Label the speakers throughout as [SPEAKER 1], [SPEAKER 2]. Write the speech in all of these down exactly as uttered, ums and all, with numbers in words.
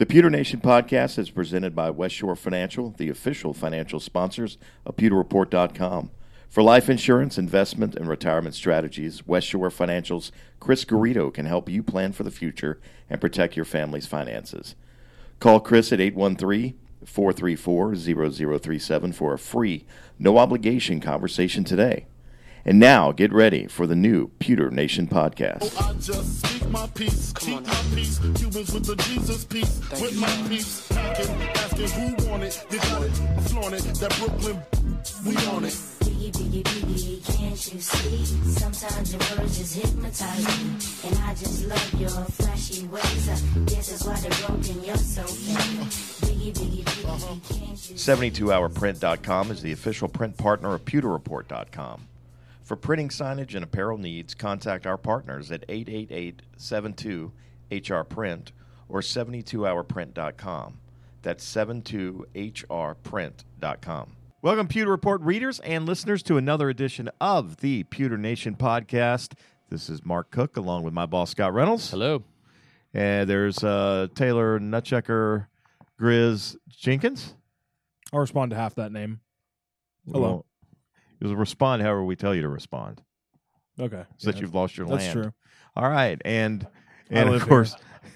[SPEAKER 1] The Pewter Nation podcast is presented by West Shore Financial, the official financial sponsors of pewter report dot com. For life insurance, investment, and retirement strategies, West Shore Financial's Chris Garrido can help you plan for the future and protect your family's finances. Call Chris at eight one three, four three four, zero zero three seven for a free, no-obligation conversation today. And now, get ready for the new Pewter Nation podcast.
[SPEAKER 2] Oh, I just speak my peace, keep my peace. Cubans with the Jesus peace, Thank with you. My peace. Packing, asking who want it, you got it, flaunt it. That Brooklyn, we on it.
[SPEAKER 3] Biggie, biggie, biggie, can't you see? Sometimes your words just hypnotize me. And I just love your flashy ways. Uh, this is why they're broken, you're so fake. Biggie, biggie, biggie, can't you see?
[SPEAKER 1] seventy-two hour print dot com is the official print partner of pewter report dot com. For printing signage and apparel needs, contact our partners at eight eight eight, seven two, H R print or seventy-two hour print dot com. That's seventy-two H R print dot com. Welcome, Pewter Report readers and listeners, to another edition of the Pewter Nation podcast. This is Mark Cook, along with my boss, Scott Reynolds.
[SPEAKER 4] Hello.
[SPEAKER 1] And there's uh, Taylor Nutchecker Grizz Jenkins.
[SPEAKER 5] I'll respond to half that name. Hello.
[SPEAKER 1] Well, you'll respond however we tell you to respond.
[SPEAKER 5] Okay.
[SPEAKER 1] So
[SPEAKER 5] yeah,
[SPEAKER 1] that you've lost your
[SPEAKER 5] that's
[SPEAKER 1] land.
[SPEAKER 5] That's true.
[SPEAKER 1] All right. And,
[SPEAKER 5] I
[SPEAKER 1] and
[SPEAKER 5] live
[SPEAKER 1] of course,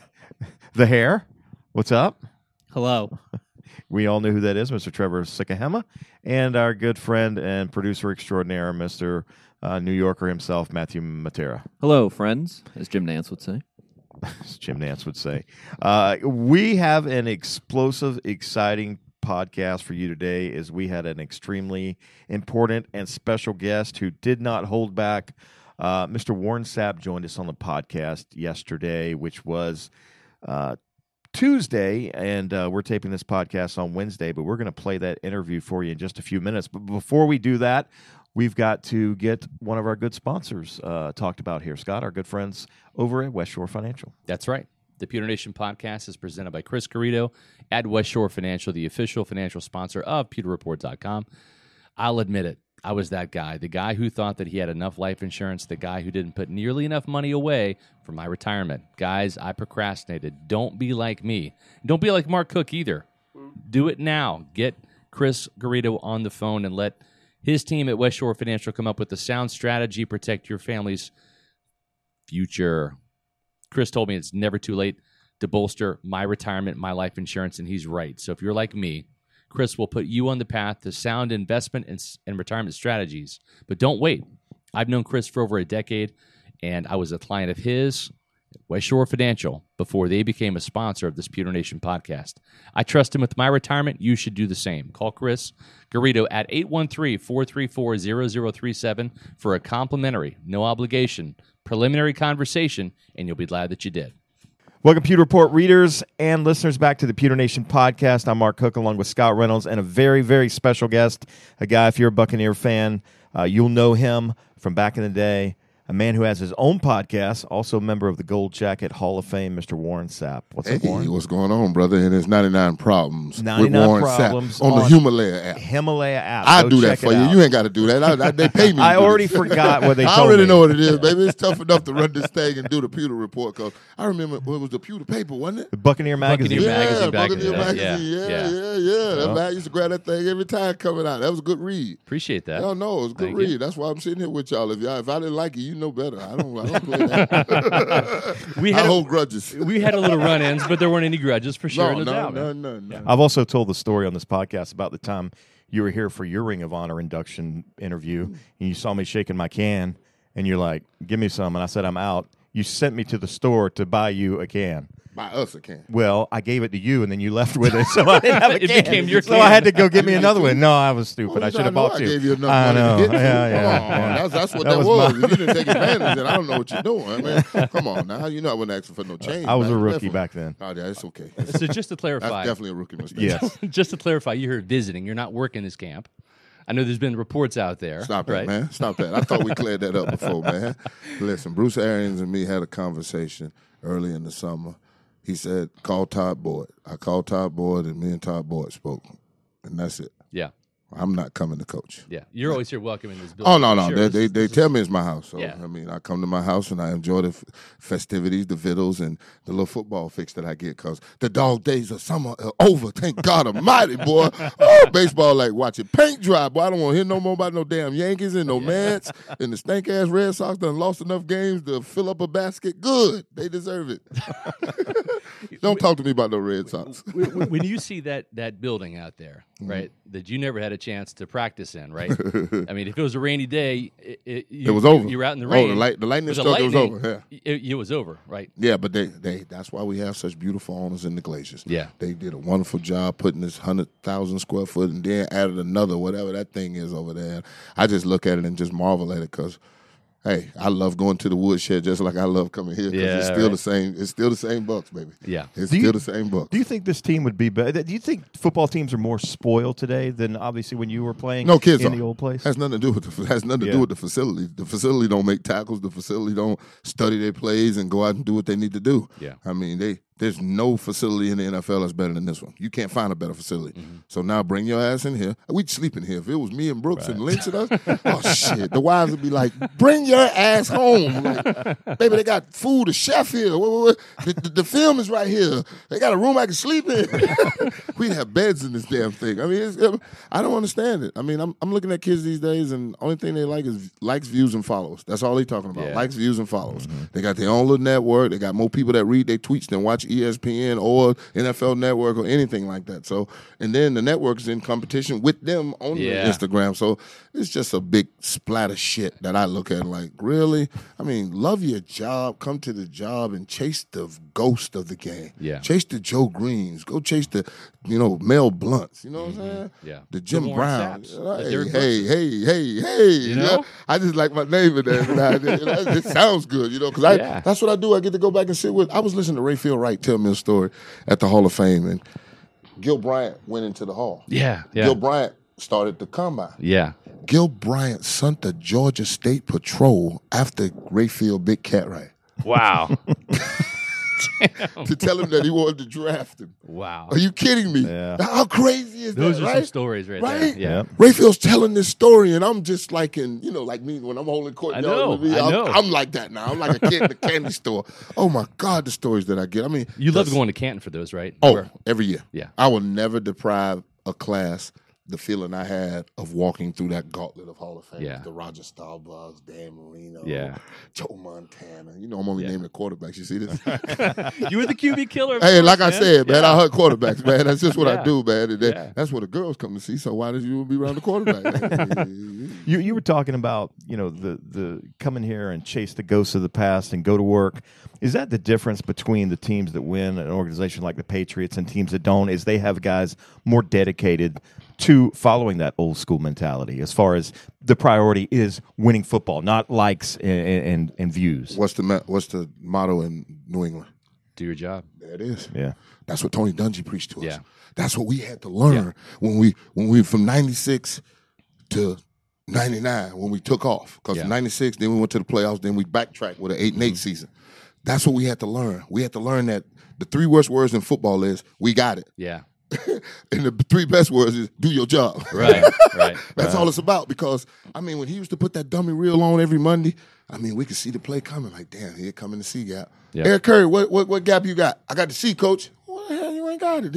[SPEAKER 1] the hair. What's up?
[SPEAKER 4] Hello.
[SPEAKER 1] We all know who that is, Mister Trevor Sikahema, and our good friend and producer extraordinaire, Mister Uh, New Yorker himself, Matthew Matera.
[SPEAKER 4] Hello, friends, as Jim Nance would say.
[SPEAKER 1] As Jim Nance would say. Uh, we have an explosive, exciting podcast for you today, as we had an extremely important and special guest who did not hold back. Uh, Mister Warren Sapp joined us on the podcast yesterday, which was uh, Tuesday, and uh, we're taping this podcast on Wednesday, but we're going to play that interview for you in just a few minutes. But before we do that, we've got to get one of our good sponsors uh, talked about here, Scott, our good friends over at West Shore Financial.
[SPEAKER 6] That's right. The Pewter Nation podcast is presented by Chris Garrido at West Shore Financial, the official financial sponsor of pewter report dot com. I'll admit it. I was that guy, the guy who thought that he had enough life insurance, the guy who didn't put nearly enough money away for my retirement. Guys, I procrastinated. Don't be like me. Don't be like Mark Cook either. Do it now. Get Chris Garrido on the phone and let his team at West Shore Financial come up with a sound strategy, protect your family's future. Chris told me it's never too late to bolster my retirement, my life insurance, and he's right. So if you're like me, Chris will put you on the path to sound investment and, and retirement strategies. But don't wait. I've known Chris for over a decade, and I was a client of his, West Shore Financial, before they became a sponsor of this Pewter Nation podcast. I trust him with my retirement. You should do the same. Call Chris Garrido at eight one three, four three four, zero zero three seven for a complimentary, no obligation, preliminary conversation, and you'll be glad that you did.
[SPEAKER 1] Welcome, Pewter Report readers and listeners, back to the Pewter Nation podcast. I'm Mark Cook, along with Scott Reynolds, and a very, very special guest, a guy, if you're a Buccaneer fan, uh, you'll know him from back in the day, a man who has his own podcast, also a member of the Gold Jacket Hall of Fame, Mister Warren Sapp. What's
[SPEAKER 2] hey,
[SPEAKER 1] up, Warren?
[SPEAKER 2] What's going on, brother? And it's ninety-nine Problems
[SPEAKER 1] ninety-nine
[SPEAKER 2] with Warren
[SPEAKER 1] Problems
[SPEAKER 2] Sapp on, on the Himalaya app.
[SPEAKER 1] Himalaya app.
[SPEAKER 2] I
[SPEAKER 1] Go
[SPEAKER 2] do that
[SPEAKER 1] check
[SPEAKER 2] for
[SPEAKER 1] it
[SPEAKER 2] you.
[SPEAKER 1] out.
[SPEAKER 2] You ain't got to do that. I, I, they pay me.
[SPEAKER 1] I
[SPEAKER 2] to do
[SPEAKER 1] already
[SPEAKER 2] this.
[SPEAKER 1] forgot what they told
[SPEAKER 2] I already
[SPEAKER 1] me.
[SPEAKER 2] know what it is, baby. It's tough enough to run this thing and do the Pewter Report, because I remember well, it was the Pewter paper, wasn't it?
[SPEAKER 1] The Buccaneer Magazine.
[SPEAKER 6] Buccaneer
[SPEAKER 2] Yeah,
[SPEAKER 6] Magazine back in
[SPEAKER 2] Buccaneer
[SPEAKER 6] the day.
[SPEAKER 2] Magazine. Yeah,
[SPEAKER 6] Yeah,
[SPEAKER 2] yeah, yeah.
[SPEAKER 1] Well.
[SPEAKER 2] I used to grab that thing every time coming out. That was a good read.
[SPEAKER 6] Appreciate that.
[SPEAKER 2] No, no, it was a good
[SPEAKER 6] Thank
[SPEAKER 2] read.
[SPEAKER 6] you.
[SPEAKER 2] That's why I'm sitting here with y'all. If y'all, if I didn't like it, you know better. I don't, I don't play that.
[SPEAKER 6] We
[SPEAKER 2] I
[SPEAKER 6] had,
[SPEAKER 2] hold
[SPEAKER 6] a,
[SPEAKER 2] grudges.
[SPEAKER 6] we had a little run-ins, but there weren't any grudges for sure.
[SPEAKER 2] No,
[SPEAKER 6] No,
[SPEAKER 2] no,
[SPEAKER 6] doubt,
[SPEAKER 2] no,
[SPEAKER 6] man.
[SPEAKER 2] no, no.
[SPEAKER 1] I've also told the story on this podcast about the time you were here for your Ring of Honor induction interview, and you saw me shaking my can, and you're like, give me some, and I said, I'm out. You sent me to the store to buy you a can.
[SPEAKER 2] By us, I can.
[SPEAKER 1] Well, I gave it to you, and then you left with it, so I didn't have a
[SPEAKER 6] It
[SPEAKER 1] can.
[SPEAKER 6] became your
[SPEAKER 1] so
[SPEAKER 6] can.
[SPEAKER 1] I had to go get me another one. No, I was stupid.
[SPEAKER 2] Oh,
[SPEAKER 1] I should have
[SPEAKER 2] know
[SPEAKER 1] bought
[SPEAKER 2] I
[SPEAKER 1] two.
[SPEAKER 2] gave you enough
[SPEAKER 1] I
[SPEAKER 2] money
[SPEAKER 1] know.
[SPEAKER 2] to get you.
[SPEAKER 1] Yeah, yeah,
[SPEAKER 2] Come on,
[SPEAKER 1] yeah.
[SPEAKER 2] that's, that's what
[SPEAKER 1] That
[SPEAKER 2] that,
[SPEAKER 1] was
[SPEAKER 2] was.
[SPEAKER 1] my-
[SPEAKER 2] If you didn't take advantage, then I don't know what you're doing. I mean, come on now. You know I wasn't asking for no change.
[SPEAKER 1] I was
[SPEAKER 2] man.
[SPEAKER 1] a rookie
[SPEAKER 2] Definitely.
[SPEAKER 1] back then.
[SPEAKER 2] Oh, yeah, it's okay.
[SPEAKER 6] So just to
[SPEAKER 2] That's
[SPEAKER 6] clarify,
[SPEAKER 2] definitely a rookie mistake.
[SPEAKER 1] Yes.
[SPEAKER 6] just to clarify, you heard visiting. You're not working this camp. I know there's been reports out there.
[SPEAKER 2] Stop that,
[SPEAKER 6] right?
[SPEAKER 2] man. Stop that. I thought we cleared that up before, man. Listen, Bruce Arians and me had a conversation early in the summer. He said, call Todd Boyd. I called Todd Boyd, and me and Todd Boyd spoke. And that's it.
[SPEAKER 6] Yeah.
[SPEAKER 7] I'm not coming to coach.
[SPEAKER 6] Yeah, you're always here welcome in this building.
[SPEAKER 7] Oh, no, no.
[SPEAKER 6] Sure,
[SPEAKER 7] They
[SPEAKER 6] this
[SPEAKER 7] they,
[SPEAKER 6] is-
[SPEAKER 7] they
[SPEAKER 6] this is-
[SPEAKER 7] tell me it's my house. So,
[SPEAKER 6] Yeah.
[SPEAKER 7] I mean, I come to my house and I enjoy the f- festivities, the vittles, and the little football fix that I get because the dog days of summer are over. Thank God Almighty, boy. Oh, baseball like watching paint dry, boy. I don't want to hear no more about no damn Yankees and no Mets and the stank-ass Red Sox done lost enough games to fill up a basket. Good. They deserve it. Don't talk to me about no Red Sox.
[SPEAKER 6] when when you see that that building out there,
[SPEAKER 7] Mm-hmm.
[SPEAKER 6] right, that you never had a chance to practice in, right? I mean, if it was a rainy day, it, it, you,
[SPEAKER 7] It was over.
[SPEAKER 6] You were out in the
[SPEAKER 7] Oh,
[SPEAKER 6] rain.
[SPEAKER 7] the light- the lightning
[SPEAKER 6] With
[SPEAKER 7] struck, it was
[SPEAKER 6] lightning,
[SPEAKER 7] over,
[SPEAKER 6] It, it was over, right?
[SPEAKER 7] Yeah, but they, they that's why we have such beautiful owners in the Glaciers.
[SPEAKER 6] Yeah.
[SPEAKER 7] They did a wonderful job putting this hundred thousand square foot and then added another, whatever that thing is over there. I just look at it and just marvel at it because, hey, I love going to the woodshed just like I love coming here because it's
[SPEAKER 6] Yeah,
[SPEAKER 7] still
[SPEAKER 6] right.
[SPEAKER 7] the same. It's still the same Bucks, baby.
[SPEAKER 6] Yeah.
[SPEAKER 7] It's
[SPEAKER 1] Do
[SPEAKER 7] still
[SPEAKER 1] you-
[SPEAKER 7] the same Bucks.
[SPEAKER 1] Do you think this team would be better? Do you think football teams are more spoiled today than obviously when you were playing
[SPEAKER 7] No, kids
[SPEAKER 1] in
[SPEAKER 7] are.
[SPEAKER 1] the old place?
[SPEAKER 7] Has nothing to do with the has nothing to
[SPEAKER 1] Yeah.
[SPEAKER 7] do with the facility. The facility don't make tackles. The facility don't study their plays and go out and do what they need to do.
[SPEAKER 6] Yeah.
[SPEAKER 7] I mean, they there's no facility in the N F L that's better than this one. You can't find a better facility. So now bring your ass in here. We'd sleep in here. If it was me and Brooks and Lynch and us, oh shit, the wives would be like, bring your ass home. Like, baby, they got food, a chef here. What, what, what? The, the, the film is right here. They got a room I can sleep in. We'd have beds in this damn thing. I mean, it's, I don't understand it. I mean, I'm I'm looking at kids these days, and only thing they like is likes, views, and follows. That's all they talking about.
[SPEAKER 6] Yeah.
[SPEAKER 7] Likes, views, and follows. They got their own little network. They got more people that read their tweets than watch E S P N or N F L Network or anything like that. So, and then the network's in competition with them on
[SPEAKER 6] Yeah.
[SPEAKER 7] Instagram. So it's just a big splat of shit that I look at like, really? I mean, love your job, come to the job and chase the ghost of the game.
[SPEAKER 6] Yeah.
[SPEAKER 7] Chase the Joe Greens. Go chase the, you know, Mel Blunts. You know what I'm saying?
[SPEAKER 6] Yeah.
[SPEAKER 7] The Jim
[SPEAKER 6] The Warren
[SPEAKER 7] Brown.
[SPEAKER 6] Sapps, the
[SPEAKER 7] Hey,
[SPEAKER 6] Derek
[SPEAKER 7] hey, hey, hey, hey. You
[SPEAKER 6] know?
[SPEAKER 7] I just like my name in there. and I- It, it sounds good, you know, because I
[SPEAKER 6] Yeah.
[SPEAKER 7] that's what I do. I get to go back and sit with. I was listening to Rayfield Wright tell me a story at the Hall of Fame, and Gil Bryant went into the hall.
[SPEAKER 6] Yeah, yeah,
[SPEAKER 7] Gil Bryant started the combine.
[SPEAKER 6] yeah.
[SPEAKER 7] Gil Bryant sent the Georgia State Patrol after Rayfield Big Cat Wright
[SPEAKER 6] Wow,
[SPEAKER 7] to tell him that he wanted to draft him.
[SPEAKER 6] wow.
[SPEAKER 7] Are you kidding me?
[SPEAKER 1] Yeah.
[SPEAKER 7] How crazy is
[SPEAKER 6] Those
[SPEAKER 7] that,
[SPEAKER 6] are
[SPEAKER 7] right?
[SPEAKER 6] some stories right,
[SPEAKER 7] Right?
[SPEAKER 6] there. Yeah.
[SPEAKER 1] Yeah.
[SPEAKER 7] Rayfield's telling this story, and I'm just like in, you know, like me when I'm holding court.
[SPEAKER 6] I
[SPEAKER 7] y'all
[SPEAKER 6] know,
[SPEAKER 7] with me,
[SPEAKER 6] I
[SPEAKER 7] I'm,
[SPEAKER 6] know.
[SPEAKER 7] I'm like that now. I'm like a kid in the candy store. Oh my God, the stories that I get. I mean,
[SPEAKER 6] You love
[SPEAKER 7] that's-
[SPEAKER 6] going to Canton for those, right?
[SPEAKER 7] Oh,
[SPEAKER 6] Where-
[SPEAKER 7] every year.
[SPEAKER 6] Yeah.
[SPEAKER 7] I will never deprive a class the feeling I had of walking through that gauntlet of Hall of Fame.
[SPEAKER 6] Yeah.
[SPEAKER 7] The Roger Staubach, Dan Marino,
[SPEAKER 6] Yeah.
[SPEAKER 7] Joe Montana. You know, I'm only
[SPEAKER 6] Yeah.
[SPEAKER 7] naming the quarterbacks. You see this?
[SPEAKER 6] you were the Q B killer. of
[SPEAKER 7] Hey,
[SPEAKER 6] course,
[SPEAKER 7] like I
[SPEAKER 6] man.
[SPEAKER 7] said, man,
[SPEAKER 6] Yeah.
[SPEAKER 7] I hurt quarterbacks, man. That's just what
[SPEAKER 6] Yeah.
[SPEAKER 7] I do, man. And they-
[SPEAKER 6] Yeah.
[SPEAKER 7] That's what the girls come to see. So why did you be around the quarterback?
[SPEAKER 1] You you were talking about, you know, the the come in here and chase the ghosts of the past and go to work. Is that the difference between the teams that win an organization like the Patriots and teams that don't? Is they have guys more dedicated to following that old school mentality as far as the priority is winning football, not likes and and, and views.
[SPEAKER 7] what's the ma- What's the motto in New England?
[SPEAKER 6] Do your job.
[SPEAKER 7] There it is.
[SPEAKER 1] Yeah.
[SPEAKER 7] That's what Tony Dungy preached to us.
[SPEAKER 6] Yeah.
[SPEAKER 7] That's what we had to learn when we when we from ninety-six to ninety-nine when we took off. Because
[SPEAKER 6] Yeah.
[SPEAKER 7] ninety-six, then we went to the playoffs, then we backtracked with an eight and eight season. That's what we had to learn. We had to learn that the three worst words in football is we got it.
[SPEAKER 6] Yeah.
[SPEAKER 7] And the three best words is do your job.
[SPEAKER 6] Right. Right.
[SPEAKER 7] That's all it's about. Because I mean, when he used to put that dummy reel on every Monday, I mean, we could see the play coming. Like, damn, here coming the C gap.
[SPEAKER 6] Yeah.
[SPEAKER 7] Eric Curry, what, what what gap you got? I got the C, coach. What the hell, you ain't got it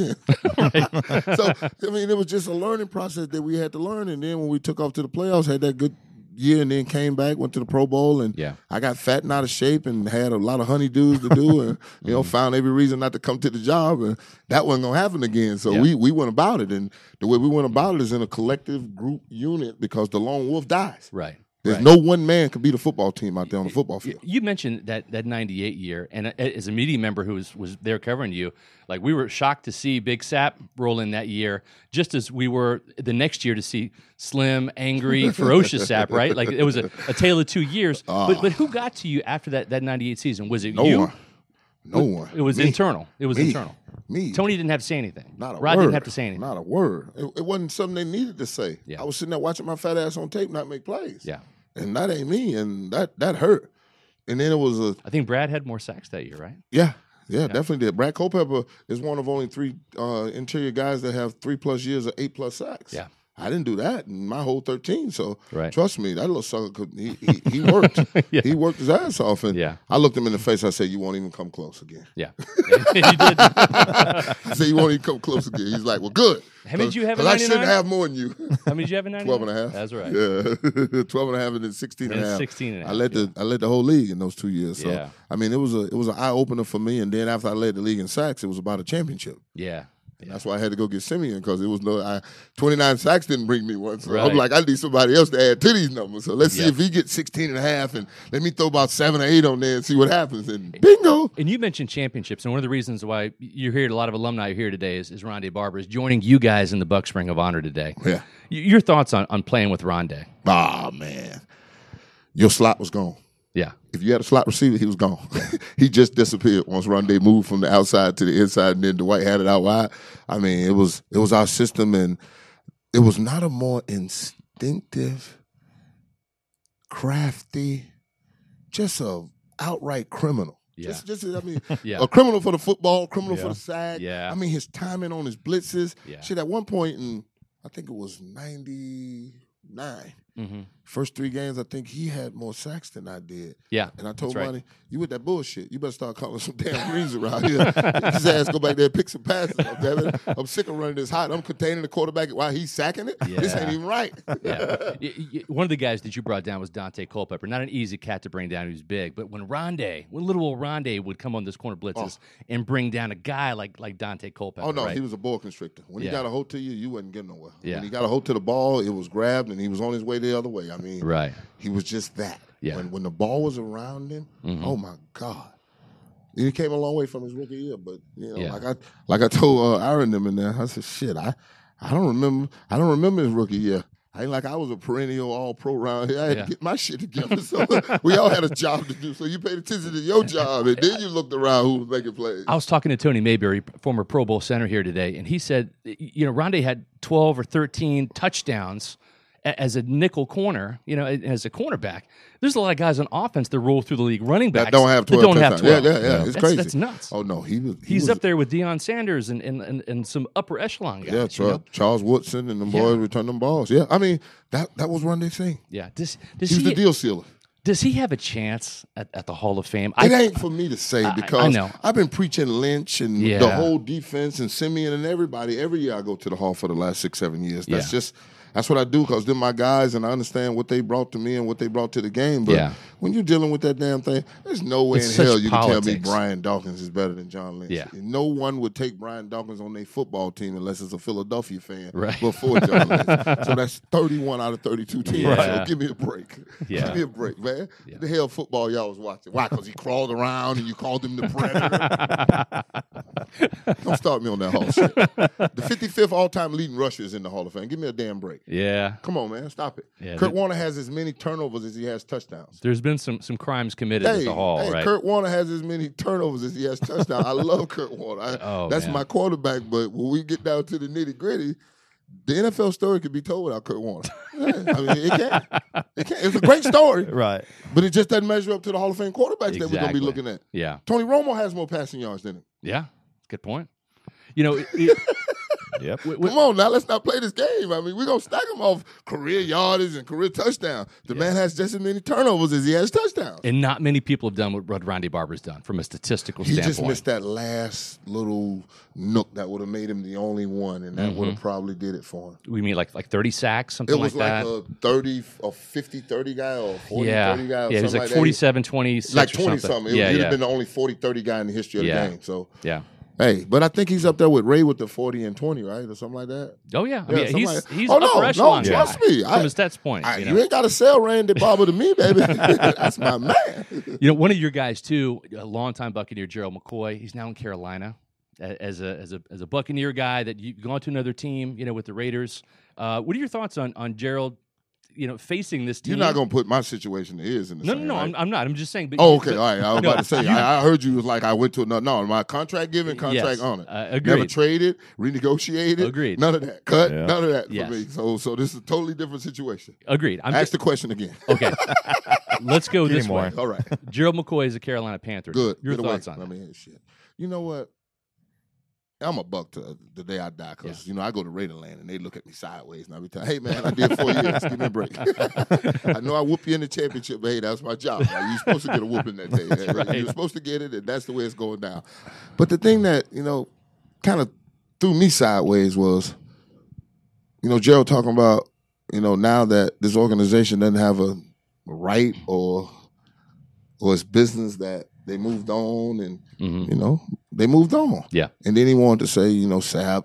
[SPEAKER 7] then? So I mean, it was just a learning process that we had to learn. And then when we took off to the playoffs, had that good year, and then came back, went to the Pro Bowl, and
[SPEAKER 6] Yeah.
[SPEAKER 7] I got fat and out of shape, and had a lot of honeydews to do, and you know, found every reason not to come to the job, and that wasn't gonna happen again. So
[SPEAKER 6] Yeah.
[SPEAKER 7] we we went about it, and the way we went about it is in a collective group unit because the lone wolf dies.
[SPEAKER 6] Right.
[SPEAKER 7] There's
[SPEAKER 6] right.
[SPEAKER 7] no one man can beat a football team out there on the football field.
[SPEAKER 6] You mentioned that that ninety-eight year, and as a media member who was, was there covering you, like we were shocked to see Big Sap roll in that year, just as we were the next year to see Slim, angry, ferocious Sap, right? Like it was a, a tale of two years. But but who got to you after that, that ninety-eight season? Was it
[SPEAKER 7] No
[SPEAKER 6] you?
[SPEAKER 7] one. No one.
[SPEAKER 6] It was
[SPEAKER 7] Me.
[SPEAKER 6] internal. It was
[SPEAKER 7] Me.
[SPEAKER 6] internal.
[SPEAKER 7] Me.
[SPEAKER 6] Tony didn't have to say anything.
[SPEAKER 7] Not a
[SPEAKER 6] Rod
[SPEAKER 7] word.
[SPEAKER 6] didn't have to say anything.
[SPEAKER 7] Not a word. It, it wasn't something they needed to say.
[SPEAKER 6] Yeah.
[SPEAKER 7] I was sitting there watching my fat ass on tape not make plays.
[SPEAKER 6] Yeah.
[SPEAKER 7] And that ain't me, and that that hurt. And then it was a
[SPEAKER 6] I think Brad had more sacks that year, right?
[SPEAKER 7] yeah, yeah, definitely did. Brad Culpepper is one of only three uh, interior guys that have three plus years or eight plus sacks.
[SPEAKER 6] Yeah.
[SPEAKER 7] I didn't do that in my whole thirteen. So
[SPEAKER 6] Right.
[SPEAKER 7] trust me, that little sucker could. He he, he worked.
[SPEAKER 6] Yeah.
[SPEAKER 7] He worked his ass off. And
[SPEAKER 6] Yeah.
[SPEAKER 7] I looked him in the face. I said, "You won't even come close again."
[SPEAKER 6] Yeah. you did.
[SPEAKER 7] I said, "You won't even come close again." He's like, "Well, good."
[SPEAKER 6] How many did you have in
[SPEAKER 7] Because I shouldn't
[SPEAKER 6] ninety-nine?
[SPEAKER 7] have more than you.
[SPEAKER 6] How many did you have in ninety-nine?
[SPEAKER 7] twelve and a half.
[SPEAKER 6] That's right.
[SPEAKER 7] Yeah. twelve and a half and then sixteen and
[SPEAKER 6] And
[SPEAKER 7] a half.
[SPEAKER 6] sixteen and a
[SPEAKER 7] I
[SPEAKER 6] half,
[SPEAKER 7] led the I led the whole league in those two years. So
[SPEAKER 6] Yeah.
[SPEAKER 7] I mean, it was a it was an eye opener for me. And then after I led the league in sacks, it was about a championship.
[SPEAKER 6] Yeah.
[SPEAKER 7] And that's why I had to go get Simeon because it was no I, twenty-nine sacks didn't bring me one. So
[SPEAKER 6] Right.
[SPEAKER 7] I'm like, I need somebody else to add to these numbers. So let's see
[SPEAKER 6] Yep.
[SPEAKER 7] if he gets sixteen and a half and let me throw about seven or eight on there and see what happens. And bingo.
[SPEAKER 6] And you mentioned championships, and one of the reasons why you're here, a lot of alumni are here today, is, is Rondé Barber is joining you guys in the Bucks Ring of Honor today.
[SPEAKER 7] Yeah.
[SPEAKER 6] Y- Your thoughts on, on playing with Rondé?
[SPEAKER 7] Ah, man. Your slot was gone.
[SPEAKER 6] Yeah.
[SPEAKER 7] If you had a slot receiver, he was gone. He just disappeared once Rondé moved from the outside to the inside, and then Dwight had it out wide. I mean, it was it was our system, and it was not a more instinctive, crafty, just a outright criminal.
[SPEAKER 6] Yeah.
[SPEAKER 7] Just, just I mean,
[SPEAKER 6] Yeah.
[SPEAKER 7] a criminal for the football, criminal
[SPEAKER 5] Yeah.
[SPEAKER 7] for the sack.
[SPEAKER 6] Yeah.
[SPEAKER 7] I mean, his timing on his blitzes.
[SPEAKER 6] Yeah.
[SPEAKER 7] Shit, at one point in, I think it was ninety-nine.
[SPEAKER 6] Mm-hmm.
[SPEAKER 7] First three games, I think he had more sacks than I did.
[SPEAKER 6] Yeah.
[SPEAKER 7] And I told
[SPEAKER 6] That's right.
[SPEAKER 7] Monty, you with that bullshit. You better start calling some damn greens around here. His ass go back there and pick some passes up, damn it. I'm sick of running this hot. I'm containing the quarterback while he's sacking it. This
[SPEAKER 6] Yeah.
[SPEAKER 7] ain't even right.
[SPEAKER 6] Yeah. Y- y- One of the guys that you brought down was Dante Culpepper. Not an easy cat to bring down. He was big, but when Rondé, when little old Rondé would come on this corner blitzes and bring down a guy like like Dante Culpepper.
[SPEAKER 7] Oh, no,
[SPEAKER 6] right?
[SPEAKER 7] he was a ball constrictor. When
[SPEAKER 6] Yeah.
[SPEAKER 7] he got a hold to you, you wasn't getting nowhere.
[SPEAKER 6] Yeah.
[SPEAKER 7] When he got a hold to the ball, it was grabbed, and he was on his way the other way. I mean,
[SPEAKER 6] Right.
[SPEAKER 7] he was just that.
[SPEAKER 6] Yeah.
[SPEAKER 7] When, when the ball was around him,
[SPEAKER 6] Mhm.
[SPEAKER 7] oh, my God. He came a long way from his rookie year, but you know,
[SPEAKER 6] Yeah.
[SPEAKER 7] like I like I told uh, Aaron them in there, I said, "Shit, I, I don't remember, I don't remember his rookie year. I ain't like I was a perennial All Pro round here. I had
[SPEAKER 6] Yeah.
[SPEAKER 7] to get my shit together. So we all had a job to do. So you paid attention to your job, and then you looked around who was making plays.
[SPEAKER 6] I was talking to Tony Mayberry, former Pro Bowl center here today, and he said, you know, Rondé had twelve or thirteen touchdowns a- as a nickel corner, you know, as a cornerback. There's a lot of guys on offense that roll through the league, running backs
[SPEAKER 7] That don't have twelve.
[SPEAKER 6] that don't have
[SPEAKER 7] touchdowns.
[SPEAKER 6] twelve.
[SPEAKER 7] Yeah, yeah, yeah. It's
[SPEAKER 6] That's-
[SPEAKER 7] crazy.
[SPEAKER 6] That's nuts.
[SPEAKER 7] Oh no, he was. He
[SPEAKER 6] He's
[SPEAKER 7] was,
[SPEAKER 6] up there with Deion Sanders and and, and, and some upper echelon guys.
[SPEAKER 7] Yeah,
[SPEAKER 6] you
[SPEAKER 7] Charles,
[SPEAKER 6] know?
[SPEAKER 7] Charles Woodson and them
[SPEAKER 6] Yeah.
[SPEAKER 7] boys return them balls. Yeah, I mean that that was Rondé's thing.
[SPEAKER 6] Yeah. Does does
[SPEAKER 7] He was
[SPEAKER 6] he
[SPEAKER 7] the deal sealer.
[SPEAKER 6] does he have a chance at, at the Hall of Fame?
[SPEAKER 7] It ain't for me to say
[SPEAKER 6] I- I
[SPEAKER 7] because
[SPEAKER 6] know.
[SPEAKER 7] I've been preaching Lynch and
[SPEAKER 6] Yeah.
[SPEAKER 7] the whole defense and Simeon and everybody. Every year I go to the Hall for the last six, seven years. That's
[SPEAKER 6] Yeah.
[SPEAKER 7] just that's what I do because they're my guys and I understand what they brought to me and what they brought to the game. But
[SPEAKER 6] Yeah.
[SPEAKER 7] when you're dealing with that damn thing, there's no way
[SPEAKER 6] It's
[SPEAKER 7] in
[SPEAKER 6] such
[SPEAKER 7] hell you can tell me
[SPEAKER 6] politics.
[SPEAKER 7] Brian Dawkins is better than John Lynch.
[SPEAKER 6] Yeah.
[SPEAKER 7] No one would take Brian Dawkins on their football team unless it's a Philadelphia fan
[SPEAKER 6] Right.
[SPEAKER 7] before John Lynch. So that's thirty-one out of thirty-two teams.
[SPEAKER 6] Yeah.
[SPEAKER 7] So give me a break.
[SPEAKER 6] Yeah.
[SPEAKER 7] Give me a break, man.
[SPEAKER 6] Yeah.
[SPEAKER 7] The hell football y'all was watching? Why? Because he crawled around and you called him the predator. Don't start me on that whole shit. The fifty-fifth all-time leading rusher is in the Hall of Fame. Give me a damn break.
[SPEAKER 6] Yeah.
[SPEAKER 7] Come on, man. Stop it.
[SPEAKER 6] Yeah,
[SPEAKER 7] Kurt
[SPEAKER 6] that-
[SPEAKER 7] Warner has as many turnovers as he has touchdowns.
[SPEAKER 6] There's been some some crimes committed at
[SPEAKER 7] Hey,
[SPEAKER 6] the Hall,
[SPEAKER 7] hey,
[SPEAKER 6] right?
[SPEAKER 7] Kurt Warner has as many turnovers as he has touchdowns. I love Kurt Warner. I,
[SPEAKER 6] Oh,
[SPEAKER 7] that's
[SPEAKER 6] man.
[SPEAKER 7] my quarterback. But when we get down to the nitty-gritty, the N F L story could be told without Kurt Warner. I mean, it can't. It can't. It's a great story,
[SPEAKER 1] Right.
[SPEAKER 7] but it just doesn't measure up to the Hall of Fame quarterbacks that we're going to
[SPEAKER 6] Exactly.
[SPEAKER 7] be looking at.
[SPEAKER 6] Yeah.
[SPEAKER 7] Tony Romo has more passing yards than him.
[SPEAKER 6] Yeah. Good point. You know, it, it,
[SPEAKER 1] Yep.
[SPEAKER 6] w- w-
[SPEAKER 7] Come on now, let's not play this game. I mean, we're going to stack him off career yardage and career touchdown. The man has just as many turnovers as he has touchdowns.
[SPEAKER 6] and not many people have done what Rod Rondé Barber's done from a statistical
[SPEAKER 7] He
[SPEAKER 6] standpoint.
[SPEAKER 7] just missed that last little nook that would have made him the only one, and that would have probably did it for him.
[SPEAKER 6] We mean like like thirty sacks, something
[SPEAKER 7] It was
[SPEAKER 6] like
[SPEAKER 7] like,
[SPEAKER 6] that.
[SPEAKER 7] a thirty, a fifty thirty guy or forty
[SPEAKER 6] yeah.
[SPEAKER 7] thirty guy. Or
[SPEAKER 6] yeah, it was
[SPEAKER 7] something
[SPEAKER 6] like
[SPEAKER 7] that.
[SPEAKER 6] forty-seven twenty-six
[SPEAKER 7] like
[SPEAKER 6] or
[SPEAKER 7] twenty
[SPEAKER 6] something.
[SPEAKER 7] something. It,
[SPEAKER 6] yeah,
[SPEAKER 7] would
[SPEAKER 6] yeah.
[SPEAKER 7] have been the only forty thirty guy in the history of
[SPEAKER 6] Yeah.
[SPEAKER 7] the game. So,
[SPEAKER 6] yeah.
[SPEAKER 7] hey, but I think he's up there with Ray with the forty and twenty, right, or something like that.
[SPEAKER 6] Oh yeah. I
[SPEAKER 7] Yeah,
[SPEAKER 6] mean,
[SPEAKER 7] something
[SPEAKER 6] he's
[SPEAKER 7] like that.
[SPEAKER 6] he's
[SPEAKER 7] Oh,
[SPEAKER 6] upper
[SPEAKER 7] no, no,
[SPEAKER 6] echelon guy
[SPEAKER 7] trust me.
[SPEAKER 6] from
[SPEAKER 7] I-
[SPEAKER 6] a stats point.
[SPEAKER 7] I,
[SPEAKER 6] you
[SPEAKER 7] you,
[SPEAKER 6] know?
[SPEAKER 7] ain't got to sell Randy Barber to me, baby. That's my man.
[SPEAKER 6] You know, one of your guys too, a longtime Buccaneer, Gerald McCoy. He's now in Carolina a- as a as a as a Buccaneer guy that you've gone to another team. You know, with the Raiders. Uh, what are your thoughts on on Gerald? You know, facing this team.
[SPEAKER 7] You're not gonna put my situation to his in the
[SPEAKER 6] No,
[SPEAKER 7] same,
[SPEAKER 6] no, no.
[SPEAKER 7] right?
[SPEAKER 6] I'm, I'm not. I'm just saying. But
[SPEAKER 7] Oh,
[SPEAKER 6] you-
[SPEAKER 7] okay.
[SPEAKER 6] but-
[SPEAKER 7] All right. I was
[SPEAKER 6] no,
[SPEAKER 7] about to say.
[SPEAKER 6] you-
[SPEAKER 7] I, I heard you was like I went to another. No, my contract given, contract
[SPEAKER 6] Yes,
[SPEAKER 7] on it.
[SPEAKER 6] uh, agreed.
[SPEAKER 7] Never traded, renegotiated.
[SPEAKER 6] Agreed.
[SPEAKER 7] None of that. Cut.
[SPEAKER 1] Yeah.
[SPEAKER 7] None of that for
[SPEAKER 6] Yes.
[SPEAKER 7] me. So, so this is a totally different situation.
[SPEAKER 6] Agreed. I'm
[SPEAKER 7] Ask
[SPEAKER 6] just,
[SPEAKER 7] the question again.
[SPEAKER 6] okay. Let's go this
[SPEAKER 1] more.
[SPEAKER 6] way.
[SPEAKER 7] All right.
[SPEAKER 6] Gerald McCoy is a Carolina Panther.
[SPEAKER 7] Good.
[SPEAKER 6] Your
[SPEAKER 7] Get
[SPEAKER 6] thoughts
[SPEAKER 7] away.
[SPEAKER 6] on
[SPEAKER 7] I
[SPEAKER 6] that?
[SPEAKER 7] mean, shit. You know what? I'm a buck to the day I die because, yeah. you know, I go to Raiderland and they look at me sideways and I be telling, hey, man, I did four years. Give me a break. I know I whoop you in the championship, but hey, that was my job. Like, you're supposed to get a whooping that day. Right? You're supposed to get it, and that's the way it's going down. But the thing that, you know, kind of threw me sideways was, you know, Gerald talking about, you know, now that this organization doesn't have a right or or it's business that they moved on and, mm-hmm. you know, they moved on.
[SPEAKER 6] Yeah.
[SPEAKER 7] And then he wanted to say, you know, Sapp,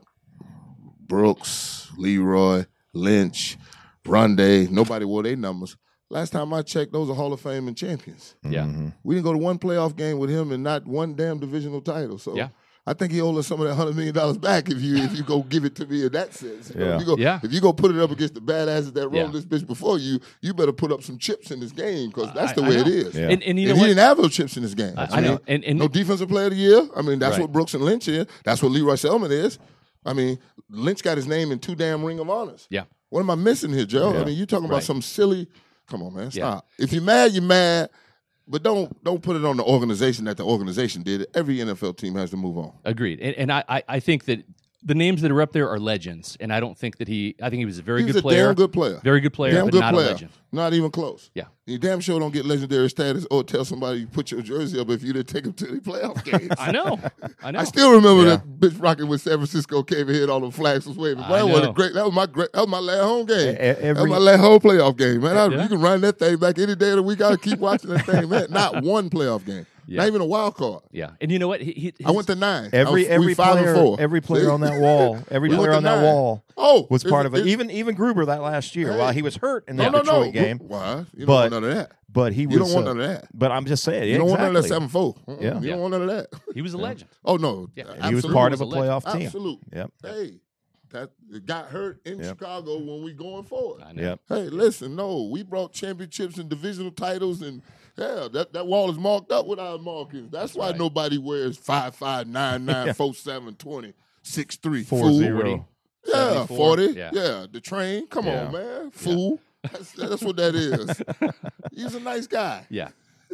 [SPEAKER 7] Brooks, Leroy, Lynch, Rondé, nobody wore their numbers. Last time I checked, those are Hall of Fame and champions.
[SPEAKER 6] Yeah.
[SPEAKER 1] Mm-hmm.
[SPEAKER 7] We didn't go to one playoff game with him and not one damn divisional title. So
[SPEAKER 6] yeah.
[SPEAKER 7] I think he owes us some of that hundred million dollars back if you if you go give it to me in that sense. You know,
[SPEAKER 1] Yeah.
[SPEAKER 7] if, you go,
[SPEAKER 6] Yeah.
[SPEAKER 7] if you go put it up against the badasses that rolled
[SPEAKER 6] Yeah.
[SPEAKER 7] this bitch before you, you better put up some chips in this game because that's
[SPEAKER 6] I-
[SPEAKER 7] the
[SPEAKER 6] I
[SPEAKER 7] way it
[SPEAKER 6] know.
[SPEAKER 7] is.
[SPEAKER 1] Yeah.
[SPEAKER 6] And, and you
[SPEAKER 7] And
[SPEAKER 6] know
[SPEAKER 7] he
[SPEAKER 6] what?
[SPEAKER 7] didn't have no chips in this game.
[SPEAKER 6] I, I know. And, and
[SPEAKER 7] No defensive player of the year. I mean, that's
[SPEAKER 6] Right.
[SPEAKER 7] what Brooks and Lynch is. That's what Leroy Selman is. I mean, Lynch got his name in two damn Ring of Honors.
[SPEAKER 6] Yeah.
[SPEAKER 7] What am I missing here, Joe?
[SPEAKER 1] Yeah.
[SPEAKER 7] I mean, you talking about
[SPEAKER 6] Right.
[SPEAKER 7] some silly. Come on, man,
[SPEAKER 6] Yeah.
[SPEAKER 7] stop. If you're mad, you're mad. But don't don't put it on the organization that the organization did it. Every N F L team has to move on.
[SPEAKER 6] Agreed. And, and I, I- I think that the names that are up there are legends. And I don't think that he, I think he was a very
[SPEAKER 7] He was
[SPEAKER 6] good
[SPEAKER 7] a
[SPEAKER 6] player.
[SPEAKER 7] damn good player.
[SPEAKER 6] Very good player,
[SPEAKER 7] Damn
[SPEAKER 6] but
[SPEAKER 7] good
[SPEAKER 6] not
[SPEAKER 7] player.
[SPEAKER 6] a legend.
[SPEAKER 7] Not even close.
[SPEAKER 6] Yeah.
[SPEAKER 7] You damn sure don't get legendary status or tell somebody you put your jersey up if you didn't take them to the playoff games.
[SPEAKER 6] I know. I know.
[SPEAKER 7] I still remember
[SPEAKER 1] Yeah.
[SPEAKER 7] that bitch rocking when San Francisco came and hit all the flags was waving.
[SPEAKER 6] I
[SPEAKER 7] That was
[SPEAKER 6] know.
[SPEAKER 7] a great. That was my great. That was my last home game.
[SPEAKER 1] E- every-
[SPEAKER 7] that was my last home playoff game, man. I,
[SPEAKER 6] Yeah.
[SPEAKER 7] You can run that thing back any day of the week. I keep watching that thing, man. Not one playoff game.
[SPEAKER 6] Yeah.
[SPEAKER 7] Not even a wild card.
[SPEAKER 6] Yeah. And you know what? He, he,
[SPEAKER 7] I went to nine. I
[SPEAKER 1] Every
[SPEAKER 7] was- we
[SPEAKER 1] every
[SPEAKER 7] five and
[SPEAKER 1] player
[SPEAKER 7] four.
[SPEAKER 1] every player
[SPEAKER 7] See?
[SPEAKER 1] on that wall, every
[SPEAKER 7] We went
[SPEAKER 1] player
[SPEAKER 7] to
[SPEAKER 1] on that
[SPEAKER 7] nine.
[SPEAKER 1] wall
[SPEAKER 7] Oh,
[SPEAKER 1] was
[SPEAKER 7] it's-
[SPEAKER 1] part of it.
[SPEAKER 7] it's-
[SPEAKER 1] Even even Gruber that last year,
[SPEAKER 7] Hey.
[SPEAKER 1] while he was hurt in
[SPEAKER 7] No,
[SPEAKER 1] that
[SPEAKER 7] no,
[SPEAKER 1] Detroit
[SPEAKER 7] no.
[SPEAKER 1] game,
[SPEAKER 7] Why? You don't
[SPEAKER 1] But-
[SPEAKER 7] want none of that.
[SPEAKER 1] but he was.
[SPEAKER 7] You don't want
[SPEAKER 1] uh,
[SPEAKER 7] none of that.
[SPEAKER 1] But I'm just saying,
[SPEAKER 7] You don't want none of that
[SPEAKER 1] exactly.
[SPEAKER 7] seven four. Uh-uh.
[SPEAKER 1] Yeah.
[SPEAKER 7] You
[SPEAKER 6] Yeah.
[SPEAKER 7] don't want none of that.
[SPEAKER 6] he was a legend.
[SPEAKER 7] Oh no.
[SPEAKER 6] Yeah.
[SPEAKER 1] And he was
[SPEAKER 7] Absolute.
[SPEAKER 1] part of a
[SPEAKER 6] was a legend.
[SPEAKER 1] playoff team.
[SPEAKER 7] Absolute.
[SPEAKER 1] Yep.
[SPEAKER 7] Hey, that it got hurt in
[SPEAKER 1] Yep.
[SPEAKER 7] Chicago when we going forward.
[SPEAKER 6] I know.
[SPEAKER 1] Yep.
[SPEAKER 7] Hey, listen, no, we brought championships and divisional titles, and yeah, that, that wall is marked up with our markings. That's, why
[SPEAKER 6] right.
[SPEAKER 7] nobody wears five five nine nine four seven twenty six three
[SPEAKER 1] Four
[SPEAKER 7] fool.
[SPEAKER 1] zero.
[SPEAKER 7] Yeah,
[SPEAKER 6] seventy-four.
[SPEAKER 7] forty.
[SPEAKER 6] Yeah.
[SPEAKER 7] Yeah. the train. Come
[SPEAKER 1] Yeah.
[SPEAKER 7] on, man, fool. That's, that's what that is. He's a nice guy.
[SPEAKER 6] Yeah.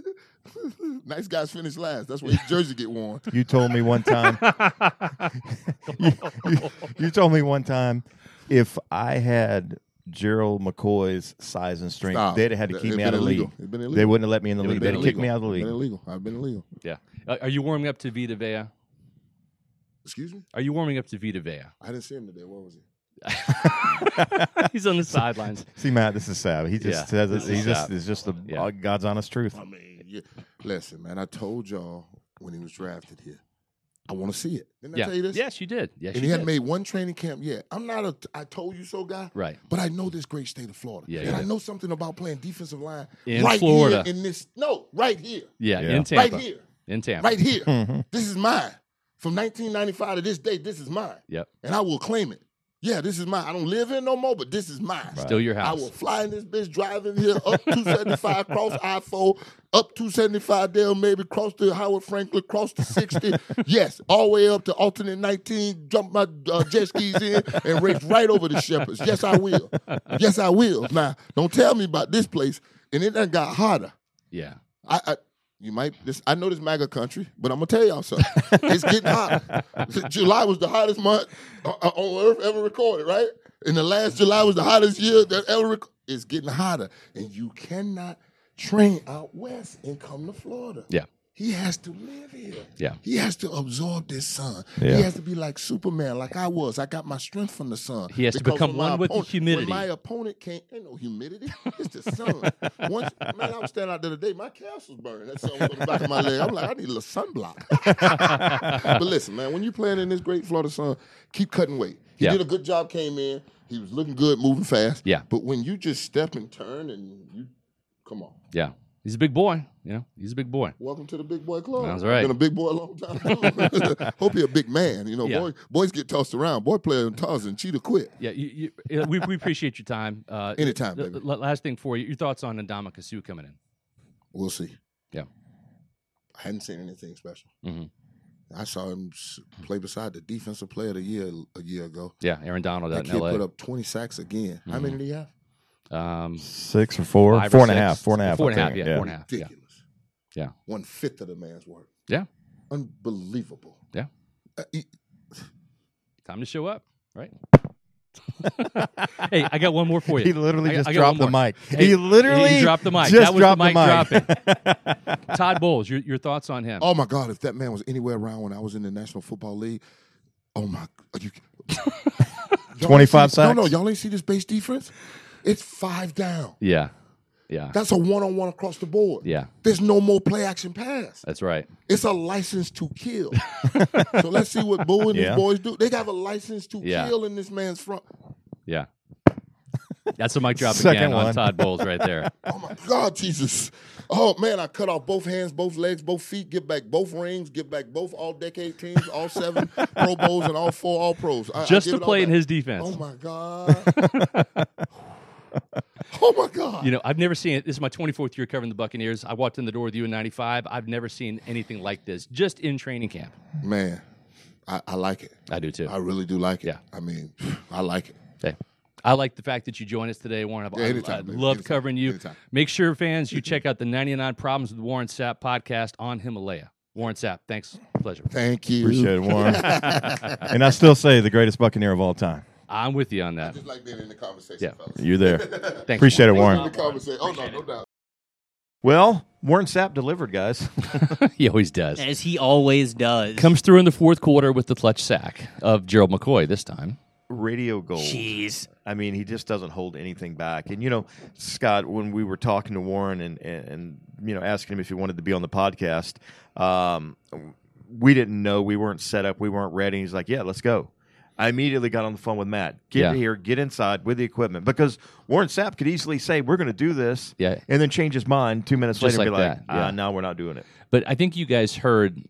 [SPEAKER 7] Nice guys finish last. That's where his jersey get worn.
[SPEAKER 1] You told me one time. you, you- you told me one time if I had Gerald McCoy's size and strength,
[SPEAKER 7] Stop.
[SPEAKER 1] they'd have had to
[SPEAKER 7] It-
[SPEAKER 1] keep
[SPEAKER 7] it
[SPEAKER 1] me
[SPEAKER 7] been
[SPEAKER 1] out of the
[SPEAKER 7] illegal.
[SPEAKER 1] league.
[SPEAKER 7] It been illegal.
[SPEAKER 1] They wouldn't have let me in the
[SPEAKER 6] It
[SPEAKER 1] league.
[SPEAKER 6] would've
[SPEAKER 1] They'd
[SPEAKER 6] been
[SPEAKER 1] have kicked me out of the
[SPEAKER 7] Been
[SPEAKER 1] league.
[SPEAKER 7] illegal. I've been illegal.
[SPEAKER 6] Yeah. Uh, are you warming up to Vita Vea?
[SPEAKER 7] Excuse me?
[SPEAKER 6] Are you warming up to Vita Vea?
[SPEAKER 7] I didn't see him today. What was he?
[SPEAKER 6] He's on the sidelines.
[SPEAKER 1] See, Matt, this is sad. He just
[SPEAKER 6] Yeah,
[SPEAKER 1] says
[SPEAKER 6] this
[SPEAKER 1] it. He
[SPEAKER 6] is
[SPEAKER 1] just
[SPEAKER 6] sad.
[SPEAKER 1] is just the
[SPEAKER 6] Yeah.
[SPEAKER 1] uh, God's honest truth.
[SPEAKER 7] I mean, yeah. Listen, man, I told y'all when he was drafted here, I want to see it. Didn't I
[SPEAKER 6] Yeah.
[SPEAKER 7] tell you this?
[SPEAKER 6] Yes, you did. Yes,
[SPEAKER 7] And
[SPEAKER 6] you
[SPEAKER 7] he hadn't
[SPEAKER 6] did.
[SPEAKER 7] made one training camp yet. I'm not a I told you so guy.
[SPEAKER 6] Right.
[SPEAKER 7] But I know this great state of Florida.
[SPEAKER 6] Yeah,
[SPEAKER 7] and
[SPEAKER 6] you
[SPEAKER 7] I
[SPEAKER 6] do.
[SPEAKER 7] know something about playing defensive line
[SPEAKER 6] In
[SPEAKER 7] right
[SPEAKER 6] Florida.
[SPEAKER 7] here in this. No, right here.
[SPEAKER 6] Yeah,
[SPEAKER 1] Yeah.
[SPEAKER 6] in Tampa.
[SPEAKER 7] Right here.
[SPEAKER 6] In Tampa.
[SPEAKER 7] Right here.
[SPEAKER 1] Mhm.
[SPEAKER 7] This is mine. From nineteen ninety-five to this day, this is mine.
[SPEAKER 6] Yep.
[SPEAKER 7] And I will claim it. Yeah, this is mine. I don't live here no more, but this is mine.
[SPEAKER 6] Still your
[SPEAKER 7] I
[SPEAKER 6] house.
[SPEAKER 7] will fly in this bitch, driving here up two seventy-five, cross I four, up two seventy-five, there maybe cross the Howard Franklin, cross the sixty. Yes, all the way up to alternate nineteen, jump my uh, jet skis in and race right over the Shepherds. Yes, I will. Yes, I will. Now, don't tell me about this place. And it done got hotter.
[SPEAKER 6] Yeah.
[SPEAKER 7] I, I you might this I know this MAGA country, but I'm gonna tell y'all something. It's getting hot. July was the hottest month uh, uh, on earth ever recorded, right? And the last July was the hottest year that ever recorded. It's getting hotter. And you cannot train out west and come to Florida.
[SPEAKER 6] Yeah.
[SPEAKER 7] He has to live here.
[SPEAKER 6] Yeah.
[SPEAKER 7] He has to absorb this sun.
[SPEAKER 1] Yeah.
[SPEAKER 7] He has to be like Superman, like I was. I got my strength from the sun.
[SPEAKER 6] He has to
[SPEAKER 7] Because
[SPEAKER 6] become
[SPEAKER 7] when my
[SPEAKER 6] one with the
[SPEAKER 7] opponent-
[SPEAKER 6] humidity.
[SPEAKER 7] When my opponent can't, ain't no humidity. It's the sun. Once, man, I was standing out there today. My calves was burning. That sun was on the back of my leg. I'm like, I need a little sunblock. But listen, man, when you playing in this great Florida sun, keep cutting weight. He
[SPEAKER 6] Yeah.
[SPEAKER 7] did a good job. Came in. He was looking good, moving fast.
[SPEAKER 6] Yeah.
[SPEAKER 7] But when you just step and turn and you, come on.
[SPEAKER 6] Yeah. He's a big boy. You know, he's a big boy.
[SPEAKER 7] Welcome to the big boy club.
[SPEAKER 6] That's right.
[SPEAKER 7] Been a big boy a long time. Hope you're a big man. You know,
[SPEAKER 6] Yeah.
[SPEAKER 7] boy, boys get tossed around. Boy play in Tarzan, cheetah quit.
[SPEAKER 6] Yeah, you, you, uh, we, we appreciate your time. Uh,
[SPEAKER 7] Anytime,
[SPEAKER 6] the-
[SPEAKER 7] baby.
[SPEAKER 6] the last thing for you, your thoughts on Ndamukong Suh coming in?
[SPEAKER 7] We'll see.
[SPEAKER 6] Yeah.
[SPEAKER 7] I hadn't seen anything special.
[SPEAKER 6] Mhm.
[SPEAKER 7] I saw him s- play beside the defensive player of the year a year ago.
[SPEAKER 6] Yeah, Aaron Donald
[SPEAKER 7] That
[SPEAKER 6] out in
[SPEAKER 7] kid
[SPEAKER 6] L A.
[SPEAKER 7] put up twenty sacks again. How many did he have?
[SPEAKER 6] um,
[SPEAKER 1] Six or four,
[SPEAKER 6] five
[SPEAKER 1] four
[SPEAKER 6] or
[SPEAKER 1] and a
[SPEAKER 6] six.
[SPEAKER 1] half, four and a half,
[SPEAKER 6] Four
[SPEAKER 1] I
[SPEAKER 6] and a half,
[SPEAKER 1] think.
[SPEAKER 6] yeah, four and a half. Yeah.
[SPEAKER 7] Ridiculous.
[SPEAKER 6] Yeah.
[SPEAKER 7] One fifth of the man's work.
[SPEAKER 6] Yeah.
[SPEAKER 7] Unbelievable.
[SPEAKER 6] Yeah.
[SPEAKER 7] Uh, he-
[SPEAKER 6] Time to show up, right? Hey, I got one more for you.
[SPEAKER 1] He literally
[SPEAKER 6] I-
[SPEAKER 1] just
[SPEAKER 6] I got
[SPEAKER 1] dropped the
[SPEAKER 6] one more.
[SPEAKER 1] mic.
[SPEAKER 6] Hey,
[SPEAKER 1] he literally
[SPEAKER 6] he dropped the mic.
[SPEAKER 1] Just
[SPEAKER 6] That was
[SPEAKER 1] dropped
[SPEAKER 6] the mic,
[SPEAKER 1] the
[SPEAKER 6] dropping. Todd Bowles, your, your thoughts on him?
[SPEAKER 7] Oh my God! If that man was anywhere around when I was in the National Football League, oh my! Are you, Y'all
[SPEAKER 1] twenty-five
[SPEAKER 7] ain't see- No, no,
[SPEAKER 1] sacks?
[SPEAKER 7] y'all ain't see this base defense. It's five down.
[SPEAKER 6] Yeah, yeah,
[SPEAKER 7] That's a one-on-one across the board.
[SPEAKER 6] yeah.
[SPEAKER 7] There's no more play action pass.
[SPEAKER 6] That's right.
[SPEAKER 7] It's a license to kill. So let's see what Boo and
[SPEAKER 1] Yeah.
[SPEAKER 7] his boys do. They got a license to
[SPEAKER 6] Yeah.
[SPEAKER 7] kill in this man's front.
[SPEAKER 6] Yeah. That's a mic drop
[SPEAKER 1] Second
[SPEAKER 6] again on
[SPEAKER 1] one.
[SPEAKER 6] Todd Bowles right there.
[SPEAKER 7] Oh my God, Jesus! Oh man, I cut off both hands, both legs, both feet. Get back both rings. Get back both all-decade teams, all seven Pro Bowls, and all four All Pros. I, I
[SPEAKER 6] Just
[SPEAKER 7] give
[SPEAKER 6] to
[SPEAKER 7] it all
[SPEAKER 6] play in
[SPEAKER 7] back.
[SPEAKER 6] his defense.
[SPEAKER 7] Oh my God! Oh my God!
[SPEAKER 6] You know, I've never seen it. This is my twenty-fourth year covering the Buccaneers. I walked in the door with you in ninety-five. I've never seen anything like this, just in training camp.
[SPEAKER 7] Man, I, I like it.
[SPEAKER 6] I do too.
[SPEAKER 7] I really do like it.
[SPEAKER 6] Yeah.
[SPEAKER 7] I mean, I like it.
[SPEAKER 6] Okay. I like the fact that you joined us today, Warren.
[SPEAKER 7] Yeah,
[SPEAKER 6] I,
[SPEAKER 7] anytime,
[SPEAKER 6] I
[SPEAKER 7] baby.
[SPEAKER 6] love
[SPEAKER 7] Anytime.
[SPEAKER 6] covering you.
[SPEAKER 7] Anytime.
[SPEAKER 6] Make sure, fans, you check out the ninety-nine Problems with Warren Sapp podcast on Himalaya. Warren Sapp, thanks. Pleasure.
[SPEAKER 7] Thank you.
[SPEAKER 1] Appreciate it, Warren. And I still say the greatest Buccaneer of all time.
[SPEAKER 6] I'm with you on that.
[SPEAKER 7] Just like being in the conversation,
[SPEAKER 6] Yeah.
[SPEAKER 7] fellas.
[SPEAKER 1] You're there.
[SPEAKER 6] Thanks,
[SPEAKER 1] Appreciate it,
[SPEAKER 7] In
[SPEAKER 1] Warren.
[SPEAKER 7] the conversation. Oh no, no doubt.
[SPEAKER 1] Well, Warren Sapp delivered, guys.
[SPEAKER 6] He always does.
[SPEAKER 4] As he always does.
[SPEAKER 6] Comes through in the fourth quarter with the clutch sack of Gerald McCoy this time.
[SPEAKER 1] Radio gold.
[SPEAKER 4] Jeez.
[SPEAKER 1] I mean, he just doesn't hold anything back. And you know, Scott, when we were talking to Warren and and, and you know asking him if he wanted to be on the podcast, um, we didn't know, we weren't set up, we weren't ready. He's like, "Yeah, let's go." I immediately got on the phone with Matt. Get
[SPEAKER 6] Yeah.
[SPEAKER 1] here, get inside with the equipment, because Warren Sapp could easily say, "We're going to do this,"
[SPEAKER 6] Yeah.
[SPEAKER 1] and then change his mind two minutes
[SPEAKER 6] Just
[SPEAKER 1] later and be
[SPEAKER 6] like
[SPEAKER 1] like,
[SPEAKER 6] that, yeah.
[SPEAKER 1] "Ah, no, we're not doing it."
[SPEAKER 6] But I think you guys heard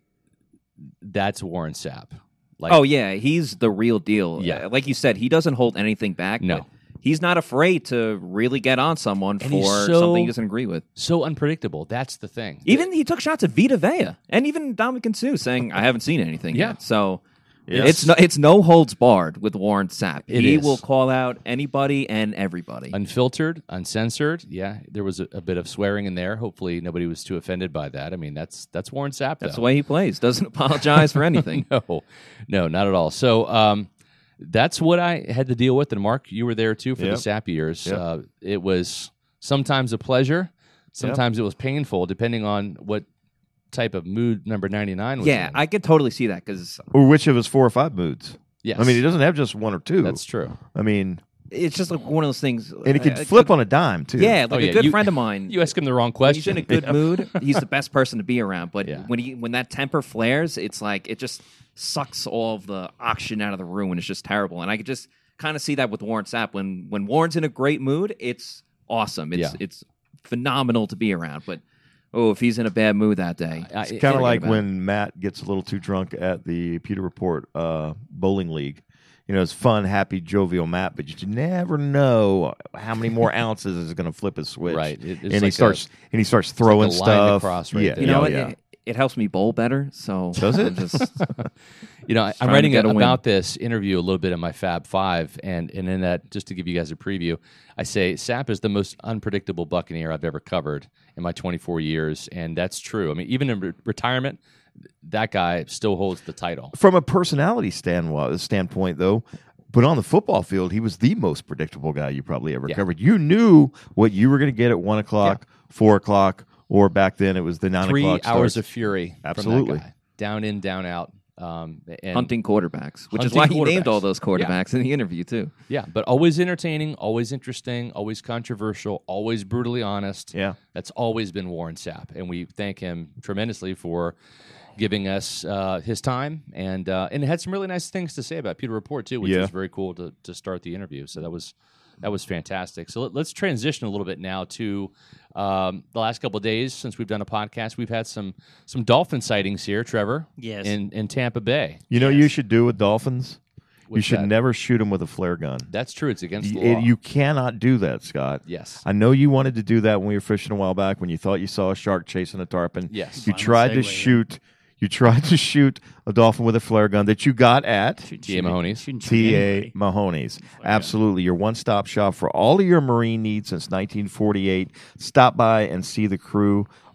[SPEAKER 6] that's Warren Sapp. Like,
[SPEAKER 8] Oh yeah, he's the real deal.
[SPEAKER 6] Yeah.
[SPEAKER 8] Uh, like you said, he doesn't hold anything back.
[SPEAKER 6] No.
[SPEAKER 8] but he's not afraid to really get on someone
[SPEAKER 6] And
[SPEAKER 8] for
[SPEAKER 6] he's so-
[SPEAKER 8] something he doesn't agree with.
[SPEAKER 6] so unpredictable. That's the thing.
[SPEAKER 8] Even he took shots at Vita Vea and even Dominican Sue saying, "I haven't seen anything
[SPEAKER 6] Yeah.
[SPEAKER 8] yet." So
[SPEAKER 1] Yes.
[SPEAKER 8] it's no, it's no holds barred with Warren Sapp.
[SPEAKER 6] It
[SPEAKER 8] he
[SPEAKER 6] is.
[SPEAKER 8] will call out anybody and everybody.
[SPEAKER 6] Unfiltered, uncensored. Yeah, there was a, a bit of swearing in there. Hopefully, nobody was too offended by that. I mean, that's that's Warren Sapp.
[SPEAKER 8] That's the
[SPEAKER 6] though.
[SPEAKER 8] way he plays. Doesn't apologize for anything.
[SPEAKER 6] No, no, not at all. So um, that's what I had to deal with. And Mark, you were there too for
[SPEAKER 1] Yep.
[SPEAKER 6] the Sapp years.
[SPEAKER 1] Yep.
[SPEAKER 6] Uh, it was sometimes a pleasure, sometimes it was painful, depending on what type of mood number ninety-nine was
[SPEAKER 8] Yeah,
[SPEAKER 6] in.
[SPEAKER 8] I could totally see that because
[SPEAKER 1] Or which of his four or five moods?
[SPEAKER 6] Yes.
[SPEAKER 1] I mean, he doesn't have just one or two.
[SPEAKER 6] That's true.
[SPEAKER 1] I mean,
[SPEAKER 8] it's just like one of those things.
[SPEAKER 1] and he can
[SPEAKER 8] uh,
[SPEAKER 1] flip
[SPEAKER 8] good-
[SPEAKER 1] on a dime too.
[SPEAKER 8] Yeah, like
[SPEAKER 6] Oh, yeah,
[SPEAKER 8] a good
[SPEAKER 6] you-
[SPEAKER 8] friend of mine.
[SPEAKER 6] You ask him the wrong
[SPEAKER 8] When he's
[SPEAKER 6] question.
[SPEAKER 8] in a good mood, he's the best person to be around. But
[SPEAKER 6] Yeah.
[SPEAKER 8] when he when that temper flares, it's like it just sucks all of the oxygen out of the room, and it's just terrible. And I could just kind of see that with Warren Sapp. When when Warren's in a great mood, it's awesome. It's
[SPEAKER 6] Yeah.
[SPEAKER 8] it's phenomenal to be around. But oh, if he's in a bad mood that day,
[SPEAKER 6] I-
[SPEAKER 1] It's
[SPEAKER 6] it-
[SPEAKER 1] kind of
[SPEAKER 8] forget
[SPEAKER 1] like
[SPEAKER 8] about it.
[SPEAKER 1] when Matt gets a little too drunk at the Pewter Report uh, bowling league. You know, it's fun, happy, jovial Matt, but you never know how many more ounces is going to flip his switch.
[SPEAKER 6] Right. It- it's
[SPEAKER 1] and he
[SPEAKER 6] like
[SPEAKER 1] starts
[SPEAKER 6] a-
[SPEAKER 1] and he starts throwing
[SPEAKER 6] like a line to
[SPEAKER 1] stuff.
[SPEAKER 6] cross right
[SPEAKER 1] yeah,
[SPEAKER 6] there.
[SPEAKER 8] you know
[SPEAKER 1] yeah,
[SPEAKER 8] what?
[SPEAKER 1] yeah.
[SPEAKER 8] It, it helps me bowl better. So
[SPEAKER 1] Does it?
[SPEAKER 8] I'm just-
[SPEAKER 6] You know, I, I'm
[SPEAKER 8] trying to
[SPEAKER 6] writing
[SPEAKER 8] get a win.
[SPEAKER 6] about this interview a little bit in my Fab Five, and, and in that, just to give you guys a preview, I say Sapp is the most unpredictable Buccaneer I've ever covered in my twenty-four years, and that's true. I mean, even in re- retirement, that guy still holds the title.
[SPEAKER 1] From a personality stand, standpoint, though, but on the football field, he was the most predictable guy you probably ever
[SPEAKER 6] Yeah.
[SPEAKER 1] covered. You knew what you were going to get at one o'clock, four o'clock, or back then it was the nine
[SPEAKER 6] Three
[SPEAKER 1] o'clock
[SPEAKER 6] hours
[SPEAKER 1] starts.
[SPEAKER 6] of fury.
[SPEAKER 1] Absolutely.
[SPEAKER 6] From that guy. Down in, down out. Um, and
[SPEAKER 8] hunting quarterbacks, which is
[SPEAKER 6] Hunting
[SPEAKER 8] why he named
[SPEAKER 6] quarterbacks.
[SPEAKER 8] all those quarterbacks in the interview too.
[SPEAKER 6] Yeah, but always entertaining, always interesting, always controversial, always brutally honest.
[SPEAKER 1] Yeah.
[SPEAKER 6] That's always been Warren Sapp, and we thank him tremendously for giving us uh, his time, and uh, and had some really nice things to say about Pewter Report too, which
[SPEAKER 1] Yeah.
[SPEAKER 6] was very cool to to start the interview. So that was that was fantastic. So let, let's transition a little bit now to um, the last couple of days since we've done a podcast. We've had some some dolphin sightings here, Trevor.
[SPEAKER 4] Yes.
[SPEAKER 6] in in Tampa Bay.
[SPEAKER 1] You know, what you should do with dolphins. you
[SPEAKER 6] What's
[SPEAKER 1] should
[SPEAKER 6] that?
[SPEAKER 1] never shoot them with a flare gun.
[SPEAKER 6] That's true. It's against the
[SPEAKER 1] You,
[SPEAKER 6] law.
[SPEAKER 1] you cannot do that, Scott.
[SPEAKER 6] Yes.
[SPEAKER 1] I know you wanted to do that when we were fishing a while back when you thought you saw a shark chasing a tarpon.
[SPEAKER 6] Yes.
[SPEAKER 1] You
[SPEAKER 4] Final
[SPEAKER 1] tried to
[SPEAKER 4] segue here.
[SPEAKER 1] shoot you tried to shoot a dolphin with a flare gun that you got at
[SPEAKER 6] T A Mahoney's.
[SPEAKER 1] T A Mahoney's. Absolutely. Your one-stop shop for all of your marine needs since nineteen forty-eight. Stop by and see the crew.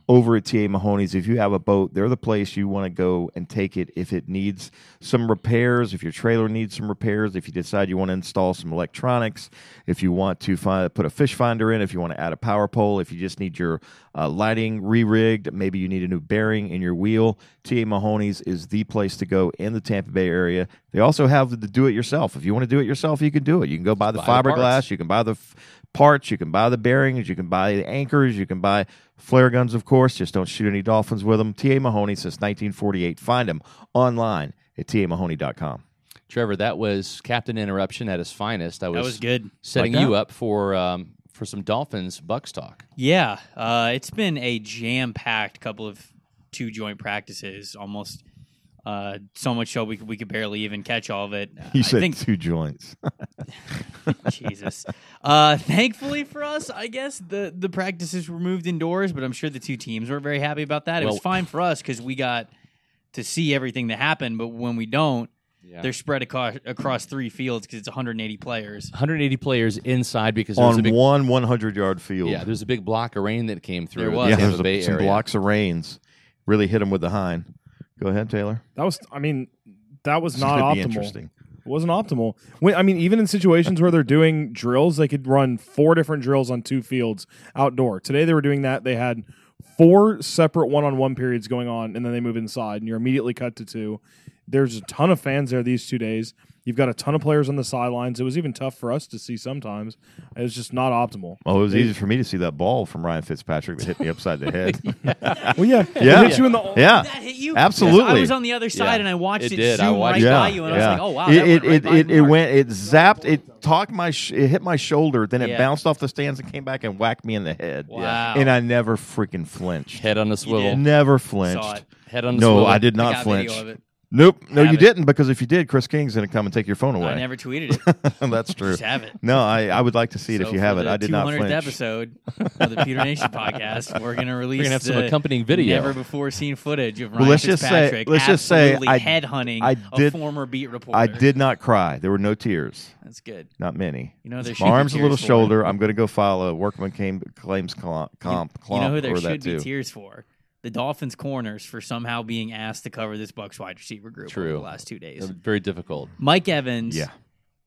[SPEAKER 1] over at T A Mahoney's. If you have a boat, they're the place you want to go and take it if it needs some repairs, if your trailer needs some repairs, if you decide you want to install some electronics, if you want to find, put a fish finder in, if you want to add a power pole, if you just need your uh, lighting re-rigged, maybe you need a new bearing in your wheel, T A Mahoney's is the place to go in the Tampa Bay area. They also have the do-it-yourself. If you want to do it yourself, you can do it. You can go buy the
[SPEAKER 6] Buy the
[SPEAKER 1] fiberglass,
[SPEAKER 6] parts.
[SPEAKER 1] you can buy the f- parts, you can buy the bearings, you can buy the anchors, you can buy flare guns, of course. Just don't shoot any dolphins with them. T A Mahoney since nineteen forty-eight. Find them online at T A Mahoney dot com.
[SPEAKER 6] Trevor, that was Captain Interruption at his finest. I was,
[SPEAKER 9] That was good.
[SPEAKER 6] setting
[SPEAKER 1] Like
[SPEAKER 6] you
[SPEAKER 1] that?
[SPEAKER 6] up for um, for some Dolphins Bucks talk.
[SPEAKER 9] Yeah, uh, it's been a jam-packed couple of two-joint practices, almost uh, so much so we could, we could barely even catch all of it.
[SPEAKER 1] You
[SPEAKER 9] I
[SPEAKER 1] said
[SPEAKER 9] think,
[SPEAKER 1] two joints.
[SPEAKER 9] Jesus. Uh, thankfully for us, I guess the the practices were moved indoors, but I'm sure the two teams were very happy about that. It
[SPEAKER 6] Well-
[SPEAKER 9] was fine for us because we got to see everything that happened, but when we don't,
[SPEAKER 6] Yeah.
[SPEAKER 9] they're spread across, across three fields because it's one hundred eighty players.
[SPEAKER 6] one hundred eighty players inside because there was
[SPEAKER 1] On
[SPEAKER 6] a big
[SPEAKER 1] one one-hundred-yard field.
[SPEAKER 6] yeah, there's a big block of rain that came through.
[SPEAKER 9] There
[SPEAKER 6] the
[SPEAKER 9] was.
[SPEAKER 1] Yeah,
[SPEAKER 6] Tampa
[SPEAKER 1] there's
[SPEAKER 6] Bay
[SPEAKER 1] a, some
[SPEAKER 6] area.
[SPEAKER 1] blocks of rains. Really hit them with the hind. Go ahead, Taylor.
[SPEAKER 5] That was, I mean, that was
[SPEAKER 1] It's
[SPEAKER 5] not
[SPEAKER 1] gonna be
[SPEAKER 5] optimal.
[SPEAKER 1] interesting.
[SPEAKER 5] It wasn't optimal. When, I mean, even in situations where they're doing drills, they could run four different drills on two fields outdoor. Today they were doing that. They had four separate one-on-one periods going on, and then they move inside, and you're immediately cut to two. There's a ton of fans there these two days. You've got a ton of players on the sidelines. It was even tough for us to see sometimes. It was just not optimal.
[SPEAKER 1] Well, it was easy for me to see that ball from Ryan Fitzpatrick that hit me upside the head.
[SPEAKER 5] Well, yeah,
[SPEAKER 1] Yeah.
[SPEAKER 5] It hit you in the
[SPEAKER 1] Yeah.
[SPEAKER 9] That hit you?
[SPEAKER 1] Absolutely.
[SPEAKER 9] I was on the other side
[SPEAKER 6] Yeah.
[SPEAKER 9] and I watched
[SPEAKER 6] It
[SPEAKER 9] it,
[SPEAKER 6] did. I
[SPEAKER 9] zoom
[SPEAKER 6] watched
[SPEAKER 9] right
[SPEAKER 6] it.
[SPEAKER 9] by you, and I was like, "Oh wow!"
[SPEAKER 1] It
[SPEAKER 9] that
[SPEAKER 1] it
[SPEAKER 9] went right
[SPEAKER 1] it,
[SPEAKER 9] by
[SPEAKER 1] it, it
[SPEAKER 9] Mark.
[SPEAKER 1] went it zapped it talked my sh- it hit my shoulder, then it
[SPEAKER 9] Yeah.
[SPEAKER 1] bounced off the stands and came back and whacked me in the head.
[SPEAKER 9] Wow.
[SPEAKER 1] And I never freaking flinched.
[SPEAKER 6] Head on the swivel.
[SPEAKER 9] did.
[SPEAKER 1] Never
[SPEAKER 9] Saw
[SPEAKER 1] flinched.
[SPEAKER 9] it.
[SPEAKER 6] Head on the
[SPEAKER 1] No,
[SPEAKER 6] swivel.
[SPEAKER 1] I did
[SPEAKER 9] I
[SPEAKER 1] not
[SPEAKER 9] got
[SPEAKER 1] flinch.
[SPEAKER 9] video of it.
[SPEAKER 1] Nope. No,
[SPEAKER 9] Have
[SPEAKER 1] you
[SPEAKER 9] it.
[SPEAKER 1] didn't, because if you did, Chris King's going to come and take your phone away.
[SPEAKER 9] I never tweeted it.
[SPEAKER 1] That's true.
[SPEAKER 9] Just have it.
[SPEAKER 1] No, I, I would like to see it
[SPEAKER 9] So
[SPEAKER 1] if you
[SPEAKER 9] for
[SPEAKER 1] have it.
[SPEAKER 9] the
[SPEAKER 1] I did not
[SPEAKER 9] two hundredth
[SPEAKER 1] flinch.
[SPEAKER 9] episode of the Pewter Nation podcast, we're going to release
[SPEAKER 6] gonna have some
[SPEAKER 9] the
[SPEAKER 6] accompanying video.
[SPEAKER 9] never before seen footage of
[SPEAKER 1] Well,
[SPEAKER 9] Ryan
[SPEAKER 1] let's just say-
[SPEAKER 9] Fitzpatrick
[SPEAKER 1] let's just say
[SPEAKER 9] absolutely
[SPEAKER 1] I-
[SPEAKER 9] headhunting
[SPEAKER 1] I did-
[SPEAKER 9] a former beat reporter.
[SPEAKER 1] I did not cry. There were no tears.
[SPEAKER 9] That's good.
[SPEAKER 1] Not many.
[SPEAKER 9] You know there should
[SPEAKER 1] My
[SPEAKER 9] be
[SPEAKER 1] arm's a little
[SPEAKER 9] tears for.
[SPEAKER 1] shoulder. I'm going to go file a workman came, claims comp, comp
[SPEAKER 9] You know who
[SPEAKER 1] or
[SPEAKER 9] there
[SPEAKER 1] that
[SPEAKER 9] should be
[SPEAKER 1] too.
[SPEAKER 9] tears for? The Dolphins corners for somehow being asked to cover this Bucks wide receiver group over
[SPEAKER 6] True.
[SPEAKER 9] the last two days.
[SPEAKER 6] Very difficult.
[SPEAKER 9] Mike Evans
[SPEAKER 1] Yeah.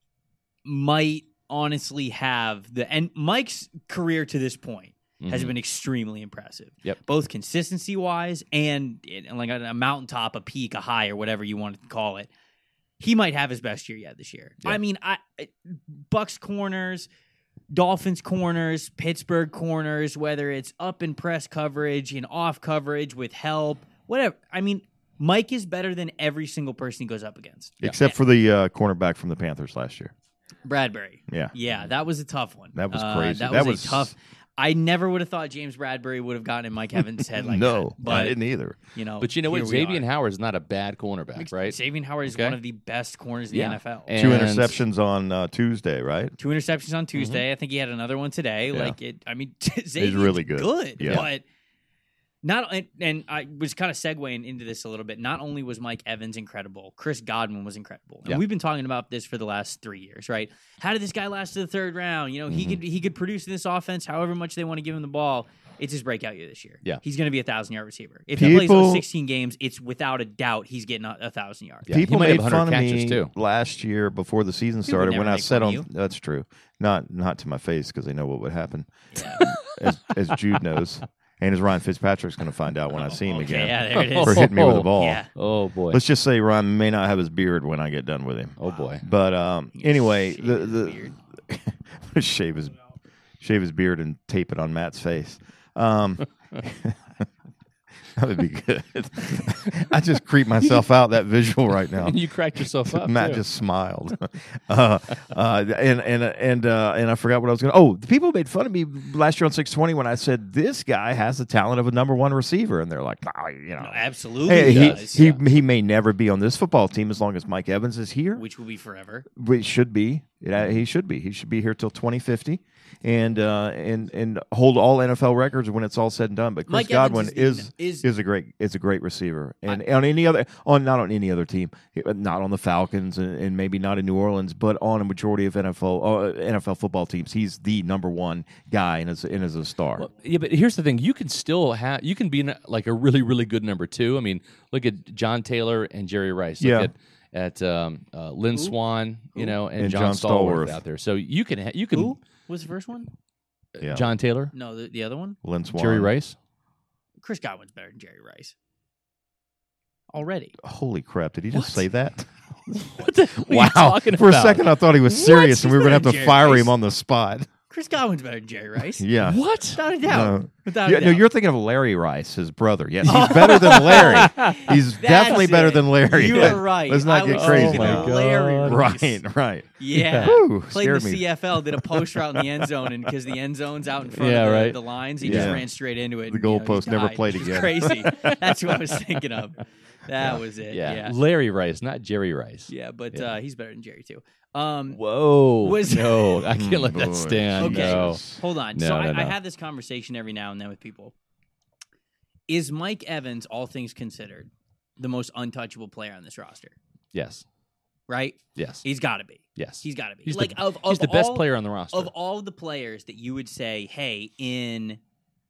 [SPEAKER 9] might honestly have the and Mike's career to this point has
[SPEAKER 6] Mhm.
[SPEAKER 9] been extremely impressive.
[SPEAKER 6] Yep.
[SPEAKER 9] Both consistency wise and, and like a, a mountaintop, a peak, a high, or whatever you want to call it. He might have his best year yet this year.
[SPEAKER 6] Yeah.
[SPEAKER 9] I mean, I Bucks corners, Dolphins corners, Pittsburgh corners, whether it's up in press coverage and off coverage with help, whatever. I mean, Mike is better than every single person he goes up against.
[SPEAKER 1] Except for the uh, cornerback from the Panthers last year.
[SPEAKER 9] Bradbury.
[SPEAKER 1] Yeah.
[SPEAKER 9] Yeah, that was a tough one.
[SPEAKER 1] That was
[SPEAKER 9] Uh,
[SPEAKER 1] crazy.
[SPEAKER 9] that,
[SPEAKER 1] That
[SPEAKER 9] was,
[SPEAKER 1] was-
[SPEAKER 9] a tough. I never would have thought James Bradbury would have gotten in Mike Evans' head like
[SPEAKER 1] no,
[SPEAKER 9] that. But
[SPEAKER 1] I didn't either.
[SPEAKER 9] you know,
[SPEAKER 6] But you know what?
[SPEAKER 9] here we
[SPEAKER 6] Xavier
[SPEAKER 9] are.
[SPEAKER 6] Howard is not a bad cornerback, right?
[SPEAKER 9] Xavier Howard is
[SPEAKER 6] Okay.
[SPEAKER 9] one of the best corners in
[SPEAKER 6] Yeah.
[SPEAKER 9] the N F L.
[SPEAKER 6] And-
[SPEAKER 1] Two interceptions on uh, Tuesday, right?
[SPEAKER 9] Two interceptions on Tuesday. I think he had another one today.
[SPEAKER 1] Yeah.
[SPEAKER 9] Like it. I mean, Xavier's
[SPEAKER 1] really good.
[SPEAKER 9] Good,
[SPEAKER 1] Yeah.
[SPEAKER 9] but not. And, and I was kind of segueing into this a little bit. Not only was Mike Evans incredible, Chris Godwin was incredible, and
[SPEAKER 6] Yeah.
[SPEAKER 9] we've been talking about this for the last three years, right? How did this guy last to the third round? You know, he
[SPEAKER 1] Mm-hmm.
[SPEAKER 9] could he could produce in this offense however much they want to give him the ball. It's his breakout year this year.
[SPEAKER 6] Yeah.
[SPEAKER 9] he's going to be a thousand yard receiver. If he plays
[SPEAKER 1] People-
[SPEAKER 9] those sixteen games, it's without a doubt he's getting a, a thousand yards.
[SPEAKER 6] Yeah, he
[SPEAKER 1] People
[SPEAKER 6] might have
[SPEAKER 1] made
[SPEAKER 6] one hundred
[SPEAKER 1] fun of
[SPEAKER 6] catches,
[SPEAKER 1] me
[SPEAKER 6] too.
[SPEAKER 1] last year before the season
[SPEAKER 9] People would
[SPEAKER 1] started
[SPEAKER 9] never
[SPEAKER 1] when I
[SPEAKER 9] make
[SPEAKER 1] said
[SPEAKER 9] fun
[SPEAKER 1] on
[SPEAKER 9] of you.
[SPEAKER 1] that's true. Not not to my face because they know what would happen.
[SPEAKER 9] Yeah.
[SPEAKER 1] as, as Jude knows. And as Ryan Fitzpatrick's going to find out when I see him
[SPEAKER 9] Okay,
[SPEAKER 1] again
[SPEAKER 9] yeah, there it is.
[SPEAKER 1] for hitting me with a ball.
[SPEAKER 9] Yeah.
[SPEAKER 6] Oh boy.
[SPEAKER 1] Let's just say Ryan may not have his beard when I get done with him.
[SPEAKER 6] oh boy.
[SPEAKER 1] But um,
[SPEAKER 9] You
[SPEAKER 1] anyway,
[SPEAKER 9] shave
[SPEAKER 1] the
[SPEAKER 9] his
[SPEAKER 1] the
[SPEAKER 9] beard.
[SPEAKER 1] shave his shave his beard and tape it on Matt's face. Um, that would be good. I just creep myself out that visual right now.
[SPEAKER 6] And you cracked yourself up.
[SPEAKER 1] Matt
[SPEAKER 6] too.
[SPEAKER 1] just smiled, uh, uh, and and and uh, and I forgot what I was going. to... Oh, the people made fun of me last year on six twenty when I said this guy has the talent of a number one receiver, and they're like, oh, you know,
[SPEAKER 9] No, absolutely,
[SPEAKER 1] hey,
[SPEAKER 9] he
[SPEAKER 1] he
[SPEAKER 9] does.
[SPEAKER 1] he,
[SPEAKER 9] Yeah.
[SPEAKER 1] he may never be on this football team as long as Mike Evans is here.
[SPEAKER 9] which will be forever.
[SPEAKER 1] Which should be. Yeah, he should be. He should be here till twenty fifty, and uh, and and hold all N F L records when it's all said and done. But Chris
[SPEAKER 9] Mike
[SPEAKER 1] Godwin
[SPEAKER 9] Evans
[SPEAKER 1] is
[SPEAKER 9] is,
[SPEAKER 1] is a great is a great receiver, and I, on any other on not on any other team, not on the Falcons, and, and maybe not in New Orleans, but on a majority of N F L uh, N F L football teams, he's the number one guy and as and as a star.
[SPEAKER 6] Well, yeah, but here's the thing: you can still have you can be in, like a really really good number two. I mean, look at John Taylor and Jerry Rice. Look
[SPEAKER 1] Yeah.
[SPEAKER 6] at, at um, uh, Lynn Swan, you know, and,
[SPEAKER 1] And
[SPEAKER 6] John,
[SPEAKER 1] John
[SPEAKER 6] Stallworth
[SPEAKER 1] Stallworth.
[SPEAKER 6] out there. So you can ha- you can
[SPEAKER 9] Who was the first one?
[SPEAKER 1] Yeah.
[SPEAKER 6] John Taylor,
[SPEAKER 9] No, the, the other one.
[SPEAKER 1] Lynn Swan.
[SPEAKER 6] Jerry Rice.
[SPEAKER 9] Chris Godwin's better than Jerry Rice. Already.
[SPEAKER 1] Holy crap! Did he just
[SPEAKER 9] What?
[SPEAKER 1] say that?
[SPEAKER 6] What the what are you
[SPEAKER 1] Wow!
[SPEAKER 6] talking
[SPEAKER 1] For
[SPEAKER 6] about?
[SPEAKER 1] a second, I thought he was serious,
[SPEAKER 9] He's
[SPEAKER 1] and we were
[SPEAKER 9] better
[SPEAKER 1] going to have
[SPEAKER 9] than
[SPEAKER 1] to
[SPEAKER 9] Jerry
[SPEAKER 1] fire
[SPEAKER 9] Rice.
[SPEAKER 1] him on the spot.
[SPEAKER 9] Chris Godwin's better than Jerry Rice.
[SPEAKER 1] Yeah.
[SPEAKER 6] What?
[SPEAKER 9] Without a doubt.
[SPEAKER 1] No.
[SPEAKER 9] Without
[SPEAKER 1] Yeah,
[SPEAKER 9] a
[SPEAKER 1] no,
[SPEAKER 9] doubt.
[SPEAKER 1] you're thinking of Larry Rice, his brother. Yes, he's better than Larry. He's definitely
[SPEAKER 9] That's
[SPEAKER 1] better
[SPEAKER 9] it.
[SPEAKER 1] than Larry.
[SPEAKER 9] You
[SPEAKER 1] But
[SPEAKER 9] are right.
[SPEAKER 1] Let's not
[SPEAKER 9] I
[SPEAKER 1] get
[SPEAKER 9] was
[SPEAKER 1] crazy
[SPEAKER 9] thinking
[SPEAKER 1] now.
[SPEAKER 9] of Larry Rice.
[SPEAKER 1] Right, right.
[SPEAKER 9] Yeah.
[SPEAKER 1] Whew,
[SPEAKER 9] Played
[SPEAKER 1] scared
[SPEAKER 9] the
[SPEAKER 1] me.
[SPEAKER 9] C F L, did a post route in the end zone, and because the end zone's out in front
[SPEAKER 6] Yeah,
[SPEAKER 9] of the,
[SPEAKER 6] right.
[SPEAKER 9] the lines, he
[SPEAKER 1] Yeah.
[SPEAKER 9] just ran straight into it.
[SPEAKER 1] The
[SPEAKER 9] and, you know,
[SPEAKER 1] goalpost
[SPEAKER 9] he
[SPEAKER 1] never
[SPEAKER 9] died.
[SPEAKER 1] played
[SPEAKER 9] It was
[SPEAKER 1] again.
[SPEAKER 9] Crazy. That's what I was thinking of. That was it.
[SPEAKER 6] Yeah.
[SPEAKER 9] Yeah.
[SPEAKER 6] Larry Rice, not Jerry Rice.
[SPEAKER 9] Yeah, but
[SPEAKER 6] Yeah.
[SPEAKER 9] Uh, he's better than Jerry too. Um,
[SPEAKER 6] Whoa!
[SPEAKER 9] Was-
[SPEAKER 6] no, I can't let
[SPEAKER 1] Boy.
[SPEAKER 6] that stand.
[SPEAKER 9] Okay.
[SPEAKER 6] No.
[SPEAKER 9] Hold on.
[SPEAKER 6] No,
[SPEAKER 9] so
[SPEAKER 6] no,
[SPEAKER 9] I, I
[SPEAKER 6] no.
[SPEAKER 9] have this conversation every now and then with people. Is Mike Evans, all things considered, the most untouchable player on this roster?
[SPEAKER 6] Yes.
[SPEAKER 9] Right?
[SPEAKER 6] Yes.
[SPEAKER 9] He's got to be.
[SPEAKER 6] Yes.
[SPEAKER 9] He's got to be.
[SPEAKER 6] He's
[SPEAKER 9] like
[SPEAKER 6] the,
[SPEAKER 9] of,
[SPEAKER 6] he's
[SPEAKER 9] of
[SPEAKER 6] the best
[SPEAKER 9] all-
[SPEAKER 6] player on the roster.
[SPEAKER 9] Of all the players that you would say, hey, in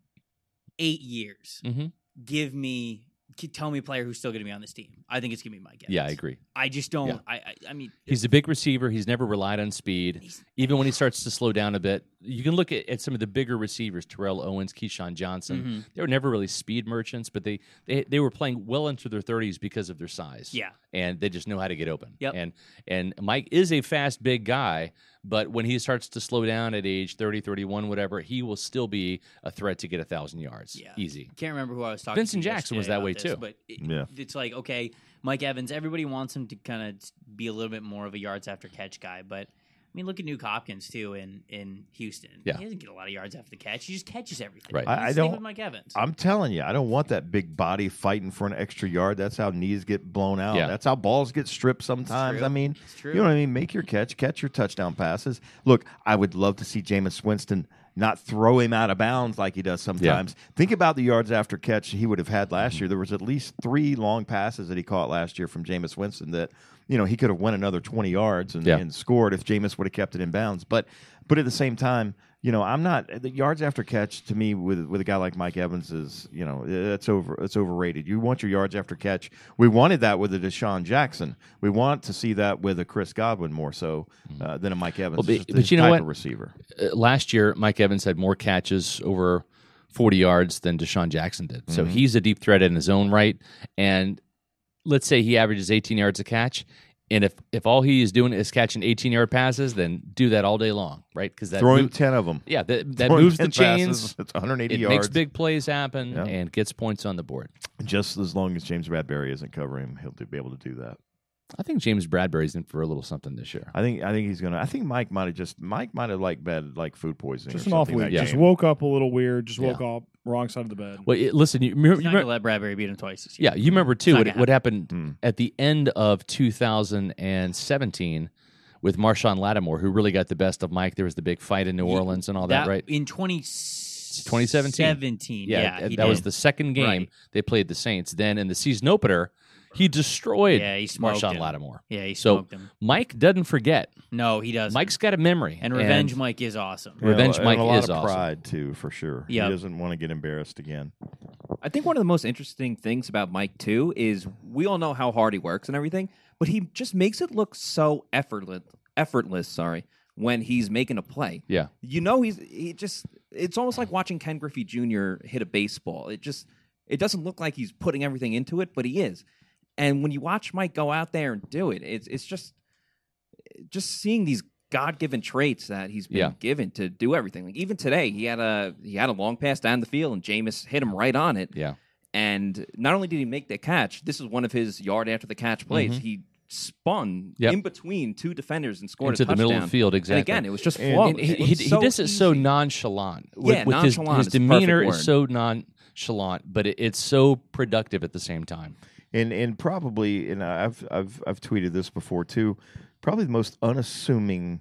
[SPEAKER 9] eight years,
[SPEAKER 6] Mhm.
[SPEAKER 9] give me, tell me a player who's still going to be on this team. I think it's going to be Mike Evans.
[SPEAKER 6] Yeah, I agree.
[SPEAKER 9] I just don't.
[SPEAKER 6] Yeah.
[SPEAKER 9] I, I. I mean,
[SPEAKER 6] He's a big receiver. He's never relied on speed.
[SPEAKER 9] He's-
[SPEAKER 6] Even when he starts to slow down a bit, you can look at, at some of the bigger receivers, Terrell Owens, Keyshawn Johnson.
[SPEAKER 9] Mm-hmm.
[SPEAKER 6] They were never really speed merchants, but they, they they were playing well into their thirties because of their size.
[SPEAKER 9] Yeah.
[SPEAKER 6] And they just know how to get open.
[SPEAKER 9] Yep.
[SPEAKER 6] And and Mike is a fast, big guy, but when he starts to slow down at age thirty, thirty-one, whatever, he will still be a threat to get one thousand yards.
[SPEAKER 9] Yeah.
[SPEAKER 6] Easy.
[SPEAKER 9] Can't remember who I was talking
[SPEAKER 6] Vincent
[SPEAKER 9] to.
[SPEAKER 6] Jackson was
[SPEAKER 9] yesterday
[SPEAKER 6] that way,
[SPEAKER 9] about this,
[SPEAKER 6] too.
[SPEAKER 9] But it,
[SPEAKER 1] Yeah.
[SPEAKER 9] it's like, okay, Mike Evans, everybody wants him to kind of be a little bit more of a yards after catch guy. But, I mean, look at Nuke Hopkins, too, in, in Houston.
[SPEAKER 6] Yeah.
[SPEAKER 9] He doesn't get a lot of yards after the catch. He just catches everything.
[SPEAKER 6] Right.
[SPEAKER 1] I- I
[SPEAKER 9] He's the same
[SPEAKER 1] don't-
[SPEAKER 9] with Mike Evans.
[SPEAKER 1] I'm telling you, I don't want that big body fighting for an extra yard. That's how knees get blown out.
[SPEAKER 6] Yeah.
[SPEAKER 1] That's how balls get stripped sometimes.
[SPEAKER 9] true.
[SPEAKER 1] I mean,
[SPEAKER 9] It's true.
[SPEAKER 1] you know what I mean? Make your catch, catch your touchdown passes. Look, I would love to see Jameis Winston not throw him out of bounds like he does sometimes. Think about the yards after catch he would have had last year. There was at least three long passes that he caught last year from Jameis Winston that, you know, he could have went another twenty yards and,
[SPEAKER 6] Yeah.
[SPEAKER 1] and scored if Jameis would have kept it in bounds. But but at the same time, you know, I'm not the yards after catch to me with with a guy like Mike Evans is, you know, it's over it's overrated. You want your yards after catch. We wanted that with a Deshaun Jackson. We want to see that with a Chris Godwin more so uh, than a Mike Evans.
[SPEAKER 6] Well, but-
[SPEAKER 1] It's just
[SPEAKER 6] but
[SPEAKER 1] his
[SPEAKER 6] you know
[SPEAKER 1] type
[SPEAKER 6] what?
[SPEAKER 1] of receiver.
[SPEAKER 6] Uh, last year, Mike Evans had more catches over forty yards than Deshaun Jackson did. So he's a deep threat in his own right. And let's say he averages eighteen yards a catch. And if, if all he is doing is catching eighteen-yard passes, then do that all day long, right? Because that
[SPEAKER 1] Throw him
[SPEAKER 6] move-
[SPEAKER 1] ten of them.
[SPEAKER 6] yeah, that, that
[SPEAKER 1] Throw him
[SPEAKER 6] moves the
[SPEAKER 1] ten
[SPEAKER 6] chains.
[SPEAKER 1] passes, it's one hundred eighty
[SPEAKER 6] It
[SPEAKER 1] yards.
[SPEAKER 6] makes big plays happen
[SPEAKER 1] Yeah.
[SPEAKER 6] and gets points on the board.
[SPEAKER 1] Just as long as James Bradbury isn't covering him, he'll be able to do that.
[SPEAKER 6] I think James Bradbury's in for a little something this year.
[SPEAKER 1] I think I think he's gonna. I think Mike might have just Mike might have like bad like food poisoning.
[SPEAKER 5] Just
[SPEAKER 1] or
[SPEAKER 5] an off
[SPEAKER 1] something
[SPEAKER 5] week.
[SPEAKER 1] that
[SPEAKER 5] Just
[SPEAKER 1] game.
[SPEAKER 5] woke up a little weird. Just woke
[SPEAKER 6] Yeah.
[SPEAKER 5] up wrong side of the bed.
[SPEAKER 6] Well, it, listen, you, remember,
[SPEAKER 9] He's
[SPEAKER 6] you
[SPEAKER 9] not going
[SPEAKER 6] remember-
[SPEAKER 9] to let Bradbury beat him twice this year.
[SPEAKER 6] yeah, you remember too
[SPEAKER 9] not
[SPEAKER 6] what,
[SPEAKER 9] gonna
[SPEAKER 6] what
[SPEAKER 9] happen.
[SPEAKER 6] happened at the end of two thousand seventeen with Marshawn Lattimore, who really got the best of Mike. There was the big fight in New Orleans and all that, right?
[SPEAKER 9] In twenty
[SPEAKER 6] twenty seventeen.
[SPEAKER 9] seventeen.
[SPEAKER 6] Yeah,
[SPEAKER 9] Yeah,
[SPEAKER 6] that
[SPEAKER 9] he
[SPEAKER 6] that was
[SPEAKER 9] did.
[SPEAKER 6] the second game
[SPEAKER 9] Right.
[SPEAKER 6] they played the Saints. Then in the season opener, he destroyed
[SPEAKER 9] Yeah, he smoked
[SPEAKER 6] Marshawn
[SPEAKER 9] him.
[SPEAKER 6] Lattimore.
[SPEAKER 9] Yeah, he
[SPEAKER 6] So
[SPEAKER 9] smoked him.
[SPEAKER 6] Mike doesn't forget.
[SPEAKER 9] No, he doesn't.
[SPEAKER 6] Mike's got a memory.
[SPEAKER 9] and Revenge Mike is awesome.
[SPEAKER 1] Yeah,
[SPEAKER 6] Revenge
[SPEAKER 1] and
[SPEAKER 6] Mike
[SPEAKER 1] a lot
[SPEAKER 6] is
[SPEAKER 1] of
[SPEAKER 6] awesome.
[SPEAKER 1] pride too, for sure.
[SPEAKER 9] Yep.
[SPEAKER 1] He doesn't want to get embarrassed again.
[SPEAKER 8] I think one of the most interesting things about Mike too is we all know how hard he works and everything, but he just makes it look so effortless. Effortless, sorry, when he's making a play.
[SPEAKER 6] Yeah.
[SPEAKER 8] You know, he's he just. It's almost like watching Ken Griffey Junior hit a baseball. It just it doesn't look like he's putting everything into it, but he is. And when you watch Mike go out there and do it, it's it's just just seeing these God given traits that he's been
[SPEAKER 6] Yeah.
[SPEAKER 8] given to do everything. Like even today, he had a he had a long pass down the field, and Jameis hit him right on it.
[SPEAKER 6] Yeah.
[SPEAKER 8] And not only did he make that catch, this is one of his yard after the catch plays. He spun
[SPEAKER 6] Yep.
[SPEAKER 8] in between two defenders and scored
[SPEAKER 6] Into
[SPEAKER 8] a
[SPEAKER 6] the
[SPEAKER 8] touchdown.
[SPEAKER 6] middle of the field, exactly.
[SPEAKER 8] And again, it was just
[SPEAKER 1] And-
[SPEAKER 8] flawless.
[SPEAKER 6] And he,
[SPEAKER 8] It
[SPEAKER 6] he,
[SPEAKER 8] was
[SPEAKER 6] he
[SPEAKER 8] so
[SPEAKER 6] does it so
[SPEAKER 8] easy.
[SPEAKER 6] nonchalant. With,
[SPEAKER 8] Yeah,
[SPEAKER 6] with his,
[SPEAKER 8] nonchalant
[SPEAKER 6] his
[SPEAKER 8] is the
[SPEAKER 6] demeanor
[SPEAKER 8] perfect
[SPEAKER 6] is
[SPEAKER 8] word.
[SPEAKER 6] so nonchalant, but it, it's so productive at the same time.
[SPEAKER 1] And and probably, and I've I've I've tweeted this before too. Probably the most unassuming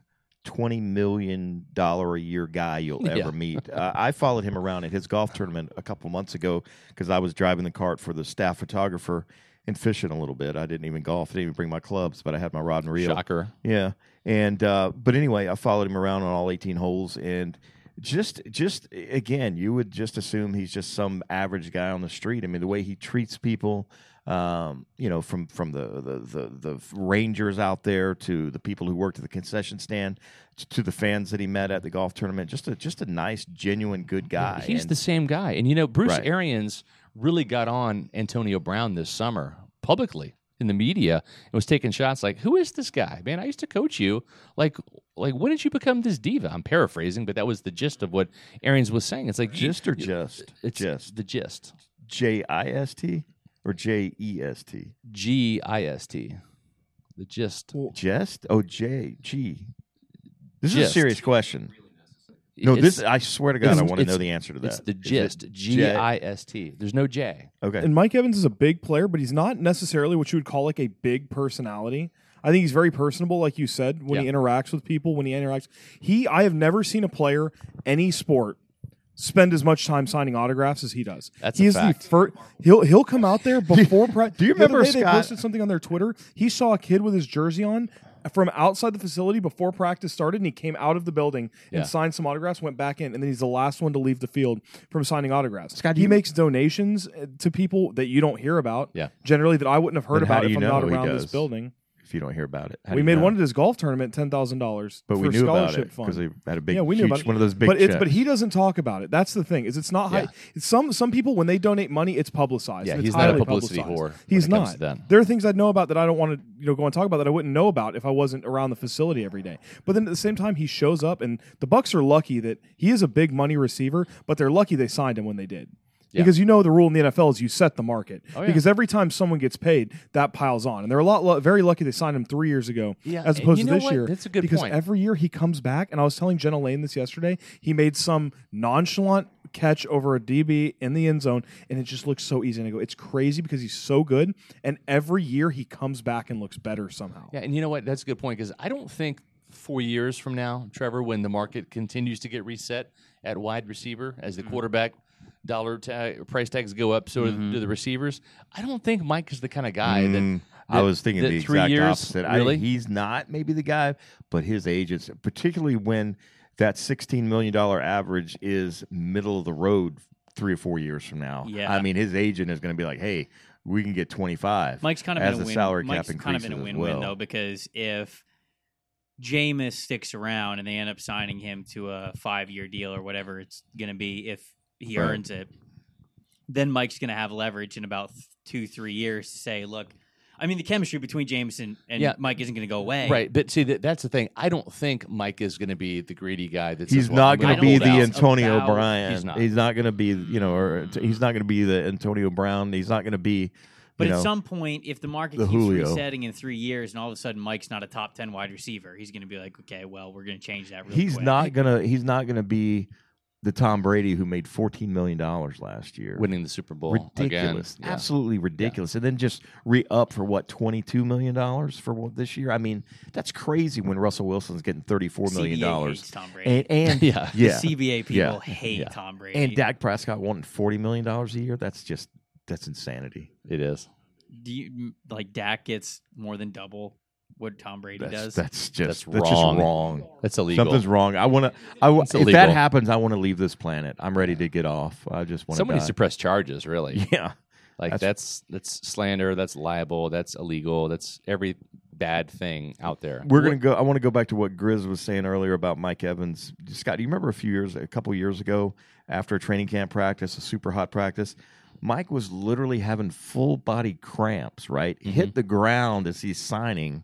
[SPEAKER 1] twenty million dollars a year guy you'll ever
[SPEAKER 6] Yeah.
[SPEAKER 1] meet. Uh, I followed him around at his golf tournament a couple months ago because I was driving the cart for the staff photographer and fishing a little bit. I didn't even golf. I didn't even bring my clubs, but I had my rod and reel.
[SPEAKER 6] Shocker.
[SPEAKER 1] Yeah. And uh, but anyway, I followed him around on all eighteen holes, and just just again, you would just assume he's just some average guy on the street. I mean, the way he treats people, um, you know, from from the, the the the rangers out there to the people who worked at the concession stand to the fans that he met at the golf tournament, just a just a nice, genuine, good guy.
[SPEAKER 6] He's
[SPEAKER 1] And-
[SPEAKER 6] the same guy. And, you know, Bruce
[SPEAKER 1] Right.
[SPEAKER 6] Arians really got on Antonio Brown this summer publicly in the media and was taking shots like, who is this guy? Man, I used to coach you. Like, like when did you become this diva? I'm paraphrasing, but that was the gist of what Arians was saying. It's like
[SPEAKER 1] Gist or
[SPEAKER 6] you-
[SPEAKER 1] just?
[SPEAKER 6] It's
[SPEAKER 1] Just.
[SPEAKER 6] the gist.
[SPEAKER 1] J I S T or J E S T?
[SPEAKER 6] G I S T. The gist.
[SPEAKER 1] Jest? Oh, J G. This is a
[SPEAKER 6] Gist.
[SPEAKER 1] serious question. No,
[SPEAKER 6] It's-
[SPEAKER 1] this I swear to God,
[SPEAKER 6] it's-
[SPEAKER 1] I want to
[SPEAKER 6] it's-
[SPEAKER 1] know the answer to that.
[SPEAKER 6] It's the
[SPEAKER 1] Is it
[SPEAKER 6] gist. G
[SPEAKER 1] J-
[SPEAKER 6] I S T. There's no J.
[SPEAKER 1] Okay.
[SPEAKER 5] And Mike Evans is a big player, but he's not necessarily what you would call like a big personality. I think he's very personable, like you said, when he
[SPEAKER 6] Yeah.
[SPEAKER 5] interacts with people, when he interacts. He I have never seen a player, any sport, spend as much time signing autographs as he does.
[SPEAKER 6] That's
[SPEAKER 5] he
[SPEAKER 6] a
[SPEAKER 5] is
[SPEAKER 6] fact.
[SPEAKER 5] the first he'll he'll come out there before practice.
[SPEAKER 1] do you
[SPEAKER 5] The other
[SPEAKER 1] remember
[SPEAKER 5] day they
[SPEAKER 1] Scott-
[SPEAKER 5] posted something on their Twitter? He saw a kid with his jersey on from outside the facility before practice started, and he came out of the building
[SPEAKER 6] Yeah.
[SPEAKER 5] and signed some autographs, went back in, and then he's the last one to leave the field from signing autographs.
[SPEAKER 1] Scott, do
[SPEAKER 5] he
[SPEAKER 1] you-
[SPEAKER 5] makes donations uh, to people that you don't hear about.
[SPEAKER 6] Yeah.
[SPEAKER 5] Generally, that I wouldn't have heard
[SPEAKER 1] Then how
[SPEAKER 5] about
[SPEAKER 1] do
[SPEAKER 5] if
[SPEAKER 1] you
[SPEAKER 5] I'm
[SPEAKER 1] know
[SPEAKER 5] not
[SPEAKER 1] he
[SPEAKER 5] around
[SPEAKER 1] does?
[SPEAKER 5] this building.
[SPEAKER 1] If you don't hear about it, How do
[SPEAKER 5] We
[SPEAKER 1] you
[SPEAKER 5] made
[SPEAKER 1] know?
[SPEAKER 5] one at his golf tournament ten thousand dollars,
[SPEAKER 1] but
[SPEAKER 5] for
[SPEAKER 1] we knew about
[SPEAKER 5] scholarship
[SPEAKER 1] it
[SPEAKER 5] fund.
[SPEAKER 1] because they had a big,
[SPEAKER 5] yeah, we knew
[SPEAKER 1] huge,
[SPEAKER 5] about it.
[SPEAKER 1] one of those big
[SPEAKER 5] but it's
[SPEAKER 1] checks.
[SPEAKER 5] but he doesn't talk about it. That's the thing. Is it's not high.
[SPEAKER 6] Yeah.
[SPEAKER 5] It's some some people when they donate money, it's publicized.
[SPEAKER 6] Yeah,
[SPEAKER 5] and it's
[SPEAKER 6] he's not a
[SPEAKER 5] highly
[SPEAKER 6] publicity
[SPEAKER 5] publicized.
[SPEAKER 6] whore when
[SPEAKER 5] He's
[SPEAKER 6] it comes
[SPEAKER 5] not.
[SPEAKER 6] to that.
[SPEAKER 5] There are things I know about that I don't want to you know go and talk about that I wouldn't know about if I wasn't around the facility every day. But then at the same time, he shows up, and the Bucks are lucky that he is a big money receiver. But they're lucky they signed him when they did.
[SPEAKER 6] Yeah.
[SPEAKER 5] Because you know the rule in the N F L is you set the market.
[SPEAKER 6] Oh, yeah.
[SPEAKER 5] Because every time someone gets paid, that piles on, and they're a lot lu- very lucky they signed him three years ago,
[SPEAKER 6] Yeah,
[SPEAKER 5] as
[SPEAKER 6] and
[SPEAKER 5] opposed
[SPEAKER 6] you
[SPEAKER 5] to
[SPEAKER 6] know
[SPEAKER 5] this
[SPEAKER 6] what?
[SPEAKER 5] year.
[SPEAKER 6] That's a good
[SPEAKER 5] because
[SPEAKER 6] point.
[SPEAKER 5] every year he comes back, and I was telling Jenna Lane this yesterday. He made some nonchalant catch over a D B in the end zone, and it just looks so easy. And I go, it's crazy because he's so good, and every year he comes back and looks better somehow.
[SPEAKER 6] Yeah, and you know what? That's a good point because I don't think four years from now, Trevor, when the market continues to get reset at wide receiver as the quarterback dollar tag, price tags go up, so do the receivers. I don't think Mike is the kind of guy that.
[SPEAKER 1] Mm, I
[SPEAKER 6] that-
[SPEAKER 1] was thinking
[SPEAKER 6] that
[SPEAKER 1] the
[SPEAKER 6] three
[SPEAKER 1] exact
[SPEAKER 6] years,
[SPEAKER 1] opposite.
[SPEAKER 6] Really?
[SPEAKER 1] I, he's not maybe the guy, but his agents, particularly when that sixteen million dollars average is middle of the road three or four years from now.
[SPEAKER 9] Yeah.
[SPEAKER 1] I mean, his agent is going to be like, hey, we can get twenty-five.
[SPEAKER 9] Mike's kind of
[SPEAKER 1] as
[SPEAKER 9] in a
[SPEAKER 1] the
[SPEAKER 9] win.
[SPEAKER 1] salary
[SPEAKER 9] Mike's
[SPEAKER 1] cap
[SPEAKER 9] kind of in a
[SPEAKER 1] increases as
[SPEAKER 9] win-win
[SPEAKER 1] well.
[SPEAKER 9] though, because if Jameis sticks around and they end up signing him to a five-year deal or whatever it's going to be, if he
[SPEAKER 1] Right.
[SPEAKER 9] earns it, then Mike's going to have leverage in about th- two, three years to say, look, I mean, the chemistry between Jameis and, and
[SPEAKER 6] Yeah.
[SPEAKER 9] Mike isn't going to go away.
[SPEAKER 6] Right, but see, that, that's the thing. I don't think Mike is going to be the greedy guy that
[SPEAKER 1] He's
[SPEAKER 6] says, well,
[SPEAKER 1] not
[SPEAKER 6] I'm
[SPEAKER 1] going
[SPEAKER 9] I
[SPEAKER 1] to
[SPEAKER 6] gonna
[SPEAKER 1] be
[SPEAKER 9] don't
[SPEAKER 1] the
[SPEAKER 6] hold out.
[SPEAKER 9] think
[SPEAKER 1] Antonio
[SPEAKER 9] about-
[SPEAKER 1] Bryan.
[SPEAKER 6] He's not.
[SPEAKER 1] He's not going to be, you know, or he's not going to be the Antonio Brown. He's not going to be,
[SPEAKER 9] But
[SPEAKER 1] you
[SPEAKER 9] at
[SPEAKER 1] know,
[SPEAKER 9] some point, if the market
[SPEAKER 1] the
[SPEAKER 9] keeps
[SPEAKER 1] Julio.
[SPEAKER 9] resetting in three years and all of a sudden Mike's not a top ten wide receiver, he's going to be like, okay, well, we're going to change that. Real
[SPEAKER 1] he's
[SPEAKER 9] quick.
[SPEAKER 1] not gonna he's not gonna be the Tom Brady who made fourteen million dollars last year.
[SPEAKER 6] winning the Super Bowl
[SPEAKER 1] Ridiculous,
[SPEAKER 6] again. Yeah.
[SPEAKER 1] absolutely ridiculous, and then just re up for what twenty-two million dollars for what, this year. I mean, that's crazy when Russell Wilson's getting thirty-four million
[SPEAKER 9] C B A
[SPEAKER 1] dollars,
[SPEAKER 9] hates Tom Brady.
[SPEAKER 1] and and
[SPEAKER 6] Yeah.
[SPEAKER 9] The
[SPEAKER 1] yeah,
[SPEAKER 9] C B A people
[SPEAKER 1] Yeah.
[SPEAKER 9] hate
[SPEAKER 6] Yeah.
[SPEAKER 9] Tom Brady.
[SPEAKER 1] and Dak Prescott wanting forty million dollars a year. That's just that's insanity.
[SPEAKER 6] It is.
[SPEAKER 9] Do you like Dak gets more than double what Tom Brady
[SPEAKER 1] That's
[SPEAKER 9] does?
[SPEAKER 1] that's just
[SPEAKER 6] That's
[SPEAKER 1] that's,
[SPEAKER 6] wrong.
[SPEAKER 1] just wrong.
[SPEAKER 6] That's illegal.
[SPEAKER 1] Something's wrong. I want to. I w-
[SPEAKER 6] It's
[SPEAKER 1] if that
[SPEAKER 6] illegal.
[SPEAKER 1] happens, I want to leave this planet. I'm ready to get off. I just want to.
[SPEAKER 6] Somebody
[SPEAKER 1] die.
[SPEAKER 6] needs to press charges, really.
[SPEAKER 1] Yeah.
[SPEAKER 6] Like
[SPEAKER 1] That's-
[SPEAKER 6] that's that's slander, that's libel, that's illegal, that's every bad thing out there.
[SPEAKER 1] We're gonna go. I want to go back to what Grizz was saying earlier about Mike Evans. Scott, do you remember a few years, a couple years ago, after a training camp practice, a super hot practice, Mike was literally having full body cramps. Right,
[SPEAKER 6] Mm-hmm.
[SPEAKER 1] hit the ground as he's signing.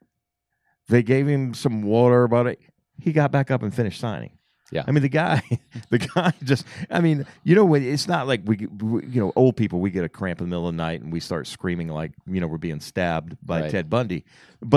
[SPEAKER 1] They gave him some water about it. He got back up and finished signing.
[SPEAKER 6] Yeah.
[SPEAKER 1] I mean the guy, the guy just. I mean, you know, when it's not like we, we, you know, old people. We get a cramp in the middle of the night and we start screaming like, you know, we're being stabbed by
[SPEAKER 6] Right.
[SPEAKER 1] Ted Bundy. But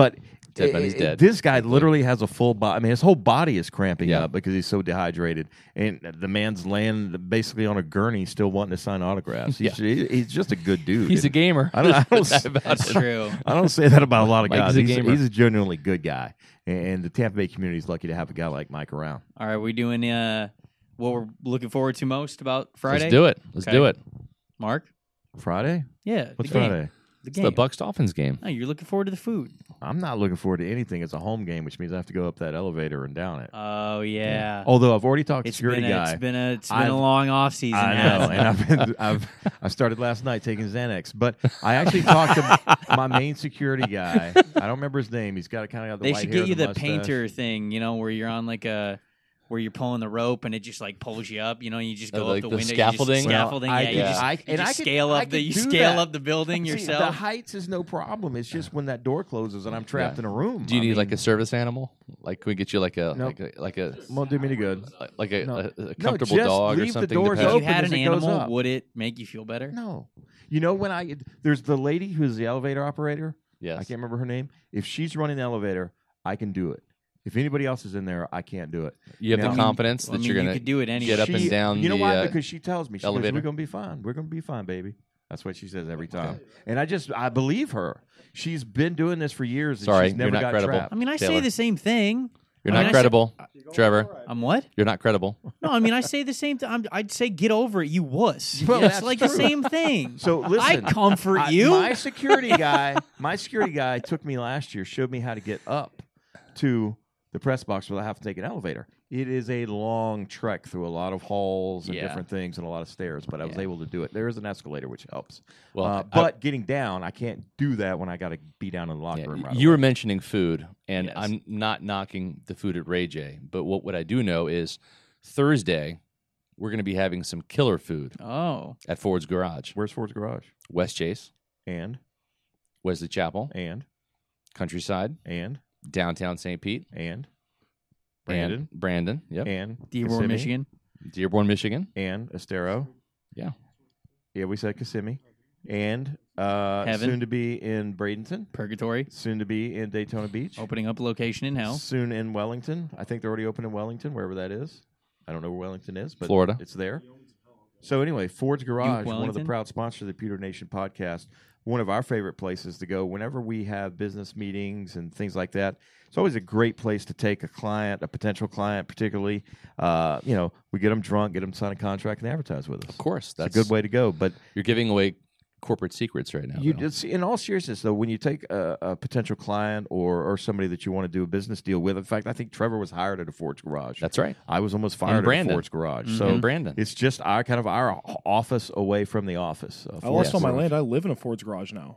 [SPEAKER 6] Ted Bundy's
[SPEAKER 1] it-
[SPEAKER 6] dead.
[SPEAKER 1] This guy literally has a full body. I mean, his whole body is cramping
[SPEAKER 6] Yeah.
[SPEAKER 1] up because he's so dehydrated, and the man's laying basically on a gurney, still wanting to sign autographs. He's, he- he's just a good dude.
[SPEAKER 6] He's a gamer.
[SPEAKER 1] I don't, I don't,
[SPEAKER 6] That's about
[SPEAKER 9] That's
[SPEAKER 6] it.
[SPEAKER 9] true.
[SPEAKER 1] I don't say that about a lot of
[SPEAKER 6] Mike
[SPEAKER 1] guys.
[SPEAKER 6] is a
[SPEAKER 1] He's,
[SPEAKER 6] gamer.
[SPEAKER 1] he's a genuinely good guy, and the Tampa Bay community is lucky to have a guy like Mike around.
[SPEAKER 9] All right, we doing uh, what we're looking forward to most about Friday?
[SPEAKER 6] Let's do it. Let's
[SPEAKER 9] Okay.
[SPEAKER 6] do it.
[SPEAKER 9] Mark?
[SPEAKER 1] Friday?
[SPEAKER 9] Yeah.
[SPEAKER 1] What's
[SPEAKER 9] the game.
[SPEAKER 1] Friday?
[SPEAKER 9] The
[SPEAKER 6] It's
[SPEAKER 9] game.
[SPEAKER 6] the Bucks Dolphins game.
[SPEAKER 9] No, you're looking forward to the food.
[SPEAKER 1] I'm not looking forward to anything. It's a home game, which means I have to go up that elevator and down it.
[SPEAKER 9] Oh yeah.
[SPEAKER 1] Although I've already talked to
[SPEAKER 9] It's
[SPEAKER 1] security
[SPEAKER 9] been a,
[SPEAKER 1] guy.
[SPEAKER 9] it's been a it's been
[SPEAKER 1] I've-
[SPEAKER 9] a long off season.
[SPEAKER 1] I know,
[SPEAKER 9] hasn't it?
[SPEAKER 1] and I've been, I've I started last night taking Xanax, but I actually talked to my main security guy. I don't remember his name. He's got kind of got the
[SPEAKER 9] They
[SPEAKER 1] white
[SPEAKER 9] should
[SPEAKER 1] hair
[SPEAKER 9] get you
[SPEAKER 1] and
[SPEAKER 9] the
[SPEAKER 1] mustache.
[SPEAKER 9] painter thing, you know, where you're on like a where you're pulling the rope and it just like pulls you up. You know, you just
[SPEAKER 6] Oh,
[SPEAKER 9] go
[SPEAKER 6] like
[SPEAKER 9] up
[SPEAKER 6] the
[SPEAKER 9] the window.
[SPEAKER 6] scaffolding?
[SPEAKER 9] You just,
[SPEAKER 1] Well,
[SPEAKER 9] scaffolding.
[SPEAKER 1] I
[SPEAKER 9] yeah,
[SPEAKER 1] could-
[SPEAKER 9] you just,
[SPEAKER 1] I-
[SPEAKER 9] you
[SPEAKER 1] and
[SPEAKER 9] just
[SPEAKER 1] I could-
[SPEAKER 9] scale
[SPEAKER 1] I
[SPEAKER 9] up the
[SPEAKER 1] could
[SPEAKER 9] you
[SPEAKER 1] do
[SPEAKER 9] scale
[SPEAKER 1] that.
[SPEAKER 9] up the building
[SPEAKER 1] See,
[SPEAKER 9] yourself.
[SPEAKER 1] the heights is no problem. It's just when that door closes and I'm trapped
[SPEAKER 6] Yeah.
[SPEAKER 1] in a room.
[SPEAKER 6] Do you
[SPEAKER 1] I
[SPEAKER 6] need
[SPEAKER 1] mean,
[SPEAKER 6] like a service animal? Like, can we get you like a
[SPEAKER 1] Nope.
[SPEAKER 6] like a like a
[SPEAKER 1] Won't do me any good.
[SPEAKER 6] like a,
[SPEAKER 1] No.
[SPEAKER 6] a, a
[SPEAKER 1] No,
[SPEAKER 6] comfortable
[SPEAKER 1] just
[SPEAKER 6] dog or
[SPEAKER 1] leave the
[SPEAKER 6] something? to
[SPEAKER 1] doors
[SPEAKER 6] pet?
[SPEAKER 9] if
[SPEAKER 1] open
[SPEAKER 9] you had
[SPEAKER 1] as
[SPEAKER 9] an
[SPEAKER 1] it goes
[SPEAKER 9] animal,
[SPEAKER 1] up.
[SPEAKER 9] would it make you feel better?
[SPEAKER 1] No. You know when I there's the lady who's the elevator operator.
[SPEAKER 6] Yes.
[SPEAKER 1] I can't remember her name. If she's running the elevator, I can do it. If anybody else is in there, I can't do it.
[SPEAKER 6] You have
[SPEAKER 1] Now-
[SPEAKER 6] the confidence
[SPEAKER 9] I
[SPEAKER 6] that
[SPEAKER 9] mean,
[SPEAKER 6] you're
[SPEAKER 9] you
[SPEAKER 6] gonna
[SPEAKER 9] could do it anyway.
[SPEAKER 6] get up
[SPEAKER 1] She-
[SPEAKER 6] and down
[SPEAKER 1] You know
[SPEAKER 6] the
[SPEAKER 1] why?
[SPEAKER 6] uh,
[SPEAKER 1] Because she tells me, she goes,
[SPEAKER 6] elevator?
[SPEAKER 1] "We're gonna be fine. We're gonna be fine, baby." That's what she says every time, and I just I believe her. She's been doing this for years. And
[SPEAKER 6] Sorry,
[SPEAKER 1] she's never
[SPEAKER 6] you're not
[SPEAKER 1] got
[SPEAKER 6] credible.
[SPEAKER 1] trapped.
[SPEAKER 9] I mean, I
[SPEAKER 6] Taylor.
[SPEAKER 9] say the same thing.
[SPEAKER 6] You're
[SPEAKER 9] I mean,
[SPEAKER 6] not
[SPEAKER 9] I
[SPEAKER 6] credible, Trevor.
[SPEAKER 9] I'm what?
[SPEAKER 6] You're not credible.
[SPEAKER 9] No, I mean I say the same thing. I'm, I'd say get over it, you wuss.
[SPEAKER 1] Well,
[SPEAKER 9] it's
[SPEAKER 1] that's
[SPEAKER 9] like
[SPEAKER 1] true.
[SPEAKER 9] the same thing.
[SPEAKER 1] So
[SPEAKER 9] I
[SPEAKER 1] listen,
[SPEAKER 9] comfort
[SPEAKER 1] I-
[SPEAKER 9] you.
[SPEAKER 1] my security guy, my security guy took me last year, showed me how to get up to the press box without having to take an elevator. It is a long trek through a lot of halls and
[SPEAKER 9] Yeah.
[SPEAKER 1] different things and a lot of stairs, but I was
[SPEAKER 9] Yeah.
[SPEAKER 1] able to do it. There is an escalator, which helps.
[SPEAKER 6] Well,
[SPEAKER 1] Uh,
[SPEAKER 6] I-
[SPEAKER 1] but getting down, I can't do that when I got to be down in the locker
[SPEAKER 6] Yeah,
[SPEAKER 1] room. Right
[SPEAKER 6] you
[SPEAKER 1] away.
[SPEAKER 6] were mentioning food, and
[SPEAKER 9] Yes.
[SPEAKER 6] I'm not knocking the food at Ray J, but what, what I do know is Thursday we're going to be having some killer food
[SPEAKER 9] oh,
[SPEAKER 6] at Ford's Garage,
[SPEAKER 1] Where's Ford's Garage?
[SPEAKER 6] West Chase,
[SPEAKER 1] And
[SPEAKER 6] Wesley Chapel,
[SPEAKER 1] and
[SPEAKER 6] Countryside,
[SPEAKER 1] and
[SPEAKER 6] downtown Saint Pete,
[SPEAKER 1] and
[SPEAKER 6] and
[SPEAKER 1] Brandon
[SPEAKER 6] Brandon, yep,
[SPEAKER 1] and
[SPEAKER 9] Dearborn,
[SPEAKER 1] Kissimmee,
[SPEAKER 9] Michigan.
[SPEAKER 6] Dearborn, Michigan,
[SPEAKER 1] and Estero.
[SPEAKER 6] yeah,
[SPEAKER 1] Yeah, we said Kissimmee, and uh,
[SPEAKER 9] Heaven.
[SPEAKER 1] soon to be in Bradenton,
[SPEAKER 9] Purgatory,
[SPEAKER 1] soon to be in Daytona Beach,
[SPEAKER 9] opening up a location in hell.
[SPEAKER 1] soon in Wellington. I think they're already open in Wellington, wherever that is. I don't know where Wellington is, but
[SPEAKER 6] Florida.
[SPEAKER 1] it's there. So anyway, Ford's Garage, one of the
[SPEAKER 9] Wellington?
[SPEAKER 1] proud sponsors of the Pewter Nation podcast, one of our favorite places to go whenever we have business meetings and things like that. It's always a great place to take a client, a potential client, particularly. Uh, you know, we get them drunk, get them to sign a contract, and advertise with us.
[SPEAKER 6] of course,
[SPEAKER 1] It's
[SPEAKER 6] that's
[SPEAKER 1] a good way to go. But
[SPEAKER 6] You're giving away corporate secrets right now.
[SPEAKER 1] you,
[SPEAKER 6] though.
[SPEAKER 1] it's, in all seriousness, though, when you take a, a potential client or or somebody that you want to do a business deal with, in fact, I think Trevor was hired at a Ford's Garage.
[SPEAKER 6] That's right.
[SPEAKER 1] I was almost fired at a
[SPEAKER 6] Brandon.
[SPEAKER 1] Ford's Garage.
[SPEAKER 6] In
[SPEAKER 1] So
[SPEAKER 6] Brandon.
[SPEAKER 1] it's just our kind of our office away from the office. Uh,
[SPEAKER 5] I
[SPEAKER 1] Ford's
[SPEAKER 5] lost all my
[SPEAKER 1] Garage.
[SPEAKER 5] land. I live in a Ford's Garage now.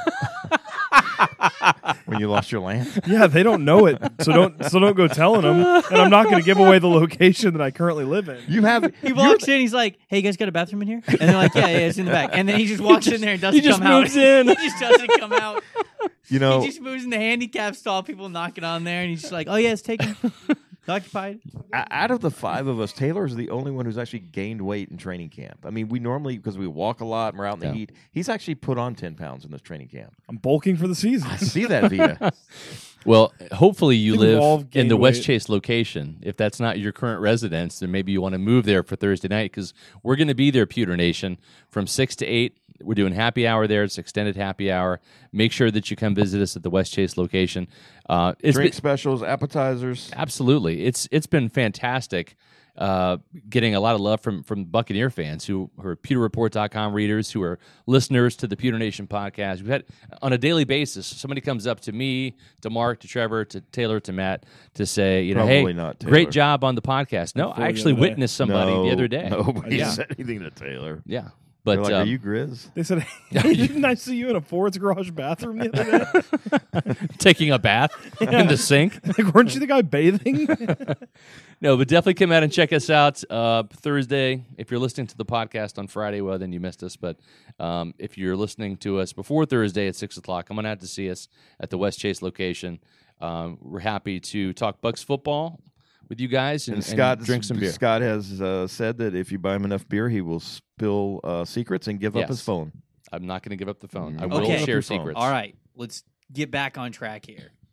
[SPEAKER 1] When you lost your land,
[SPEAKER 5] Yeah, they don't know it, so don't so don't go telling them. And I'm not going to give away the location that I currently live in.
[SPEAKER 1] you have.
[SPEAKER 9] He
[SPEAKER 1] you're
[SPEAKER 9] walks
[SPEAKER 1] the-
[SPEAKER 9] in. He's like, "Hey, you guys got a bathroom in here?" And they're like, "Yeah, yeah, it's in the back." And then he just walks in there and doesn't
[SPEAKER 6] he just
[SPEAKER 9] come out.
[SPEAKER 6] moves in.
[SPEAKER 9] he just doesn't come out.
[SPEAKER 1] You know,
[SPEAKER 9] He just moves in the handicap stall. People knocking on there, and he's just like, "Oh yeah, it's taken, it's occupied."
[SPEAKER 1] o- out of the five of us, Taylor is the only one who's actually gained weight in training camp. I mean, we normally because we walk a lot and we're out in the
[SPEAKER 6] Yeah.
[SPEAKER 1] heat. He's actually put on ten pounds in this training camp.
[SPEAKER 5] I'm bulking for the season.
[SPEAKER 1] I see that, Vita.
[SPEAKER 6] Well, hopefully you
[SPEAKER 5] I think we've all
[SPEAKER 6] live in
[SPEAKER 5] gained
[SPEAKER 6] the West
[SPEAKER 5] weight.
[SPEAKER 6] Chase location. If that's not your current residence, then maybe you want to move there for Thursday night because we're going to be there, Pewter Nation, from six to eight. We're doing happy hour there. It's extended happy hour. Make sure that you come visit us at the West Chase location. Uh, it's
[SPEAKER 1] Drink
[SPEAKER 6] been-
[SPEAKER 1] specials, appetizers.
[SPEAKER 6] absolutely. It's it's been fantastic. Uh, getting a lot of love from from Buccaneer fans who, who are pewter report dot com readers, who are listeners to the Pewter Nation podcast. We've had on a daily basis, somebody comes up to me, to Mark, to Trevor, to Taylor, to Matt, to say, you know,
[SPEAKER 1] Probably
[SPEAKER 6] hey,
[SPEAKER 1] not Taylor.
[SPEAKER 6] great job on the podcast. No,
[SPEAKER 5] Before
[SPEAKER 6] I
[SPEAKER 5] the
[SPEAKER 6] actually
[SPEAKER 5] other day.
[SPEAKER 6] witnessed somebody
[SPEAKER 1] no,
[SPEAKER 6] the other day.
[SPEAKER 1] Nobody
[SPEAKER 6] Yeah.
[SPEAKER 1] said anything to Taylor.
[SPEAKER 6] Yeah,
[SPEAKER 1] They're
[SPEAKER 6] but
[SPEAKER 1] like,
[SPEAKER 6] um,
[SPEAKER 1] are you Grizz?
[SPEAKER 5] They said, "Hey, didn't I see you in a Ford's Garage bathroom the other day?
[SPEAKER 6] taking a bath in the sink.
[SPEAKER 5] Like, weren't you the guy bathing?"
[SPEAKER 6] No, but definitely come out and check us out uh, Thursday. If you're listening to the podcast on Friday, well, then you missed us. But um, if you're listening to us before Thursday at six o'clock, come on out to see us at the West Chase location. Um, we're happy to talk Bucks football with you guys and,
[SPEAKER 1] And
[SPEAKER 6] and
[SPEAKER 1] Scott
[SPEAKER 6] drink some beer.
[SPEAKER 1] Scott has uh, said that if you buy him enough beer, he will spill uh, secrets and give up
[SPEAKER 6] Yes.
[SPEAKER 1] his phone.
[SPEAKER 6] I'm not going to give up the phone. I
[SPEAKER 1] Mm.
[SPEAKER 6] will
[SPEAKER 9] Okay.
[SPEAKER 6] share
[SPEAKER 1] Your phone.
[SPEAKER 6] secrets.
[SPEAKER 9] All right, let's get back on track here.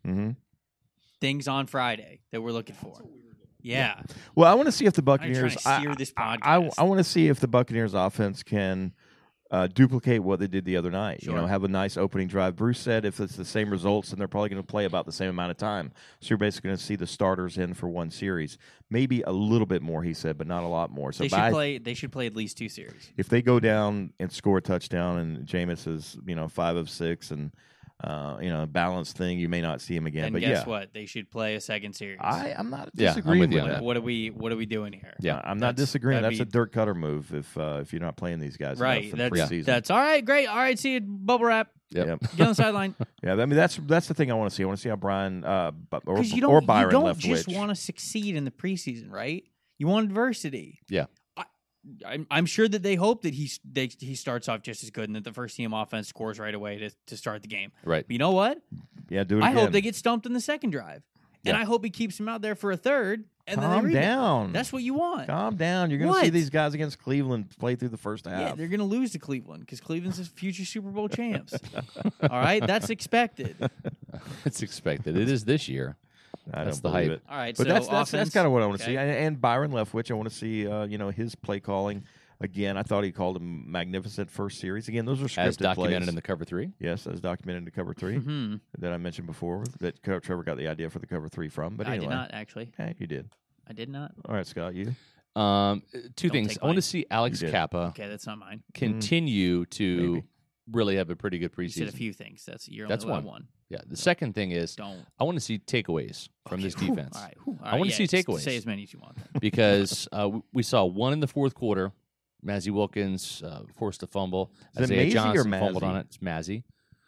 [SPEAKER 1] Mm-hmm.
[SPEAKER 9] things on Friday that we're looking for. Yeah.
[SPEAKER 1] Well, I want to see if the
[SPEAKER 9] I'm trying
[SPEAKER 1] Buccaneers.
[SPEAKER 9] to steer this
[SPEAKER 1] I,
[SPEAKER 9] podcast.
[SPEAKER 1] I, I want to see if the Buccaneers offense can uh, duplicate what they did the other night. You
[SPEAKER 9] Sure.
[SPEAKER 1] know, have a nice opening drive. Bruce said if it's the same results, then they're probably going to play about the same amount of time. So you're basically going to see the starters in for one series, maybe a little bit more. He said, but not a lot more. So
[SPEAKER 9] they should
[SPEAKER 1] by,
[SPEAKER 9] play. They should play at least two series.
[SPEAKER 1] if they go down and score a touchdown, and Jameis is you know five of six, and uh, you know a balanced thing, you may not see him again.
[SPEAKER 9] And
[SPEAKER 1] but
[SPEAKER 9] guess
[SPEAKER 1] yeah,
[SPEAKER 9] what? They should play a second series.
[SPEAKER 1] I I'm not
[SPEAKER 6] Yeah, I'm
[SPEAKER 1] disagreeing
[SPEAKER 6] with you
[SPEAKER 1] with
[SPEAKER 6] on
[SPEAKER 1] that.
[SPEAKER 6] that.
[SPEAKER 9] What are we? What are we doing here?
[SPEAKER 6] Yeah,
[SPEAKER 1] I'm not
[SPEAKER 9] That's-
[SPEAKER 1] disagreeing.
[SPEAKER 9] that'd
[SPEAKER 1] That's
[SPEAKER 9] be-
[SPEAKER 1] a dirt cutter move if uh, if you're not playing these guys
[SPEAKER 9] Right.
[SPEAKER 1] enough in
[SPEAKER 9] That's
[SPEAKER 1] preseason.
[SPEAKER 9] that's all right. Great. All right. See you. Bubble wrap.
[SPEAKER 6] Yep.
[SPEAKER 1] Yep.
[SPEAKER 9] Get on the sideline.
[SPEAKER 1] Yeah, I mean that's that's the thing I want to see. I want to see how Brian uh, Bu- or,
[SPEAKER 9] Because you don't.
[SPEAKER 1] or Byron
[SPEAKER 9] you don't
[SPEAKER 1] left
[SPEAKER 9] just
[SPEAKER 1] which.
[SPEAKER 9] want to succeed in the preseason, right? You want adversity.
[SPEAKER 6] Yeah.
[SPEAKER 9] I, I'm, I'm sure that they hope that he they, he starts off just as good and that the first team offense scores right away to, to start the game.
[SPEAKER 6] Right.
[SPEAKER 9] But you know what?
[SPEAKER 1] Yeah, do it
[SPEAKER 9] I
[SPEAKER 1] again.
[SPEAKER 9] hope they get stumped in the second drive, and
[SPEAKER 6] Yeah.
[SPEAKER 9] I hope he keeps him out there for a third. And then
[SPEAKER 1] Calm
[SPEAKER 9] they rebound.
[SPEAKER 1] down.
[SPEAKER 9] That's what you want.
[SPEAKER 1] Calm down. You're going to see
[SPEAKER 9] What?
[SPEAKER 1] these guys against Cleveland play through the first half.
[SPEAKER 9] Yeah, they're going to lose to Cleveland because Cleveland's the future Super Bowl champs. All right, that's expected.
[SPEAKER 6] It's expected. It is this year.
[SPEAKER 1] I
[SPEAKER 6] That's
[SPEAKER 1] don't
[SPEAKER 6] the
[SPEAKER 1] believe
[SPEAKER 6] hype.
[SPEAKER 1] it.
[SPEAKER 9] All right,
[SPEAKER 1] But
[SPEAKER 9] so
[SPEAKER 1] that's that's, that's
[SPEAKER 9] offense-
[SPEAKER 1] kind of what I want to
[SPEAKER 9] okay.
[SPEAKER 1] see. And, and Byron Leftwich, I want to see uh, you know his play calling again. I thought he called him magnificent first series. Again, those are scripted
[SPEAKER 6] As documented
[SPEAKER 1] plays.
[SPEAKER 6] in the cover three.
[SPEAKER 1] Yes, as documented in the cover three
[SPEAKER 9] Hmm.
[SPEAKER 1] that I mentioned before. That Co- Trevor got the idea for the cover three from. But
[SPEAKER 9] I
[SPEAKER 1] anyway,
[SPEAKER 9] did not actually.
[SPEAKER 1] Hey, you did.
[SPEAKER 9] I did not.
[SPEAKER 1] All right, Scott, you.
[SPEAKER 6] Um, two
[SPEAKER 9] Don't
[SPEAKER 6] things.
[SPEAKER 9] take
[SPEAKER 6] I want
[SPEAKER 9] mine.
[SPEAKER 6] to see Alex
[SPEAKER 1] You did.
[SPEAKER 6] Kappa
[SPEAKER 9] Okay, that's not mine.
[SPEAKER 6] continue to
[SPEAKER 1] Maybe.
[SPEAKER 6] really have a pretty good
[SPEAKER 9] You said a
[SPEAKER 6] preseason.
[SPEAKER 9] few things. That's you're
[SPEAKER 6] That's
[SPEAKER 9] only allowed
[SPEAKER 6] one.
[SPEAKER 9] one.
[SPEAKER 6] Yeah. The second thing is
[SPEAKER 9] Don't.
[SPEAKER 6] I want to see takeaways from this
[SPEAKER 9] Okay, whew,
[SPEAKER 6] defense
[SPEAKER 9] All right. whew, all
[SPEAKER 6] I
[SPEAKER 9] right,
[SPEAKER 6] wanna
[SPEAKER 9] yeah,
[SPEAKER 6] see
[SPEAKER 9] just
[SPEAKER 6] takeaways.
[SPEAKER 9] Say as many as you want.
[SPEAKER 6] because uh, w- we saw one in the fourth quarter. Mazzy Wilkins uh, forced a fumble.
[SPEAKER 1] Is it
[SPEAKER 6] Isaiah
[SPEAKER 1] Maisie or
[SPEAKER 6] Johnson fumbled
[SPEAKER 1] Mazzy?
[SPEAKER 6] on it. It's Mazzy.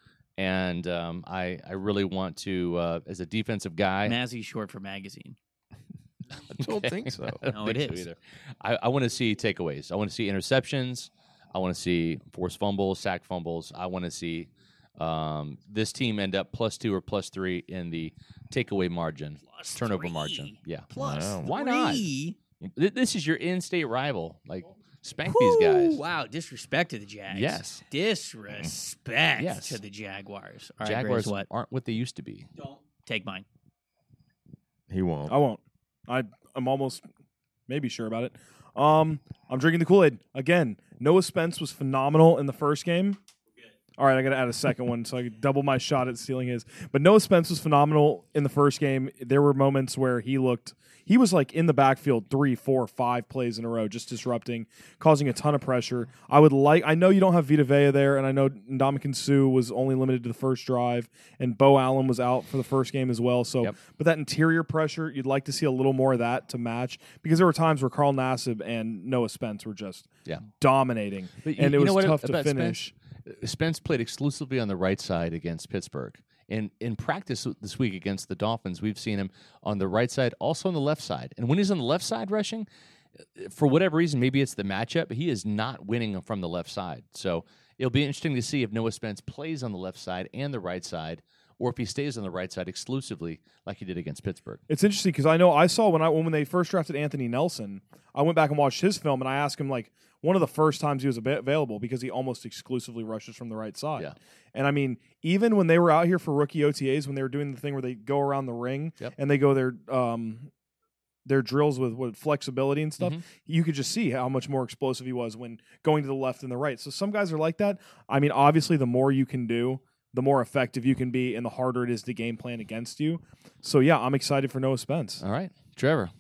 [SPEAKER 6] And um, I, I really want to, uh, as a defensive guy,
[SPEAKER 9] Mazzy's short for magazine.
[SPEAKER 1] I don't think so.
[SPEAKER 6] I don't
[SPEAKER 9] No, it
[SPEAKER 6] think so
[SPEAKER 9] is.
[SPEAKER 6] either. I, I want to see takeaways. I want to see interceptions. I want to see forced fumbles, sack fumbles. I want to see um, this team end up plus two or plus three in the takeaway margin,
[SPEAKER 9] Plus
[SPEAKER 6] turnover
[SPEAKER 9] three.
[SPEAKER 6] margin. Yeah.
[SPEAKER 9] Plus
[SPEAKER 1] Wow.
[SPEAKER 6] Why not?
[SPEAKER 9] three.
[SPEAKER 6] Th- This is your in-state rival. Like, spank
[SPEAKER 9] Whew,
[SPEAKER 6] these guys.
[SPEAKER 9] Wow, disrespect to the Jags.
[SPEAKER 6] Yes.
[SPEAKER 9] Disrespect
[SPEAKER 6] Yes.
[SPEAKER 9] to the Jaguars. All right,
[SPEAKER 6] Jaguars
[SPEAKER 9] Graves, what?
[SPEAKER 6] aren't what they used to be.
[SPEAKER 9] Don't take mine.
[SPEAKER 1] He won't.
[SPEAKER 5] I won't. I I'm almost maybe sure about it. Um, I'm drinking the Kool-Aid again. Noah Spence was phenomenal in the first game. All right, I got to add a second one so I could double my shot at stealing his. But Noah Spence was phenomenal in the first game. There were moments where he looked, he was like in the backfield three, four, five plays in a row, just disrupting, causing a ton of pressure. I would like, I know you don't have Vita Vea there, and I know Ndamukong Suh was only limited to the first drive, and Bo Allen was out for the first game as well. So,
[SPEAKER 6] Yep.
[SPEAKER 5] but that interior pressure, you'd like to see a little more of that to match, because there were times where Carl Nassib and Noah Spence were just
[SPEAKER 6] Yeah.
[SPEAKER 5] dominating,
[SPEAKER 6] But you-
[SPEAKER 5] and it
[SPEAKER 6] you
[SPEAKER 5] was
[SPEAKER 6] know what
[SPEAKER 5] tough to
[SPEAKER 6] about Spence?
[SPEAKER 5] finish.
[SPEAKER 6] Spence played exclusively on the right side against Pittsburgh. And in practice this week against the Dolphins, we've seen him on the right side, also on the left side. And when he's on the left side rushing, for whatever reason, maybe it's the matchup, but he is not winning from the left side. So it'll be interesting to see if Noah Spence plays on the left side and the right side, or if he stays on the right side exclusively like he did against Pittsburgh.
[SPEAKER 5] It's interesting because I know I saw when I when they first drafted Anthony Nelson, I went back and watched his film and I asked him like one of the first times he was ab- available because he almost exclusively rushes from the right side.
[SPEAKER 6] Yeah.
[SPEAKER 5] And I mean, even when they were out here for rookie O T As, when they were doing the thing where they go around the ring
[SPEAKER 6] Yep.
[SPEAKER 5] and they go their um their drills with, with flexibility and stuff,
[SPEAKER 6] Mhm.
[SPEAKER 5] you could just see how much more explosive he was when going to the left and the right. So some guys are like that. I mean, obviously, the more you can do, the more effective you can be, and the harder it is to game plan against you. So yeah, I'm excited for Noah Spence.
[SPEAKER 6] All right, Trevor.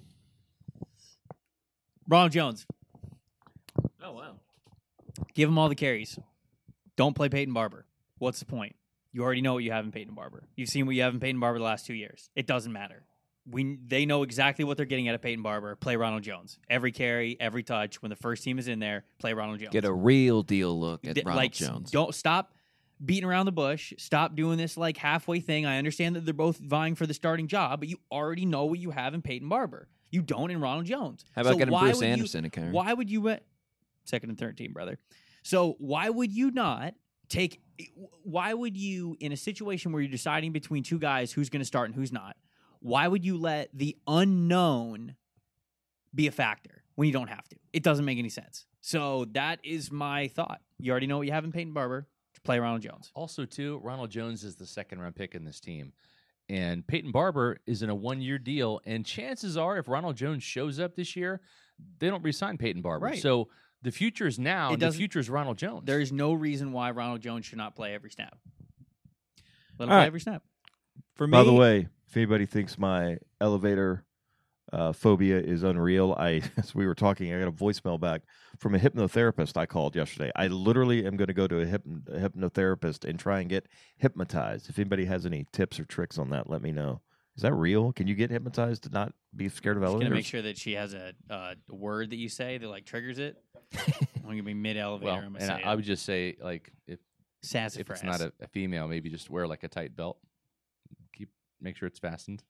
[SPEAKER 9] Ronald Jones.
[SPEAKER 8] Oh, wow.
[SPEAKER 9] Give him all the carries. Don't play Peyton Barber. What's the point? You already know what you have in Peyton Barber. You've seen what you have in Peyton Barber the last two years. It doesn't matter. We they know exactly what they're getting out of Peyton Barber. Play Ronald Jones. Every carry, every touch. When the first team is in there, play Ronald Jones.
[SPEAKER 8] Get a real deal look at
[SPEAKER 9] Th-
[SPEAKER 8] Ronald
[SPEAKER 9] like,
[SPEAKER 8] Jones.
[SPEAKER 9] Don't stop beating around the bush. Stop doing this like halfway thing. I understand that they're both vying for the starting job, but you already know what you have in Peyton Barber. You don't in Ronald Jones.
[SPEAKER 8] How about
[SPEAKER 9] So
[SPEAKER 8] getting
[SPEAKER 9] why
[SPEAKER 8] Bruce
[SPEAKER 9] would you-
[SPEAKER 8] Anderson a carry?
[SPEAKER 9] Why would you uh, second and third team, brother? So why would you not take? Why would you, in a situation where you're deciding between two guys who's going to start and who's not? Why would you let the unknown be a factor when you don't have to? It doesn't make any sense. So that is my thought. You already know what you have in Peyton Barber. Play Ronald Jones.
[SPEAKER 6] Also, too, Ronald Jones is the second round pick in this team. And Peyton Barber is in a one-year deal, and chances are, if Ronald Jones shows up this year, they don't re-sign Peyton Barber.
[SPEAKER 9] Right.
[SPEAKER 6] So the future is now,
[SPEAKER 9] It
[SPEAKER 6] and the
[SPEAKER 9] doesn't-
[SPEAKER 6] future is Ronald Jones.
[SPEAKER 9] There is no reason why Ronald Jones should not play every snap. Let him
[SPEAKER 10] All
[SPEAKER 9] play
[SPEAKER 10] right.
[SPEAKER 9] every snap.
[SPEAKER 10] For me,
[SPEAKER 1] By the way, if anybody thinks my elevator uh, phobia is unreal, I as we were talking, I got a voicemail back from a hypnotherapist I called yesterday. I literally am going to go to a, hypn- a hypnotherapist and try and get hypnotized. If anybody has any tips or tricks on that, let me know. Is that real? Can you get hypnotized to not be scared of
[SPEAKER 9] Just
[SPEAKER 1] elevators?
[SPEAKER 9] gonna make sure that she has a uh, word that you say that like triggers it. I'm gonna be mid elevator.
[SPEAKER 6] well,
[SPEAKER 9] I'm gonna
[SPEAKER 6] and
[SPEAKER 9] say
[SPEAKER 6] I,
[SPEAKER 9] it.
[SPEAKER 6] I would just say, like, if
[SPEAKER 9] Sassafras.
[SPEAKER 6] if it's not a, a female, maybe just wear like a tight belt. Keep make sure it's fastened.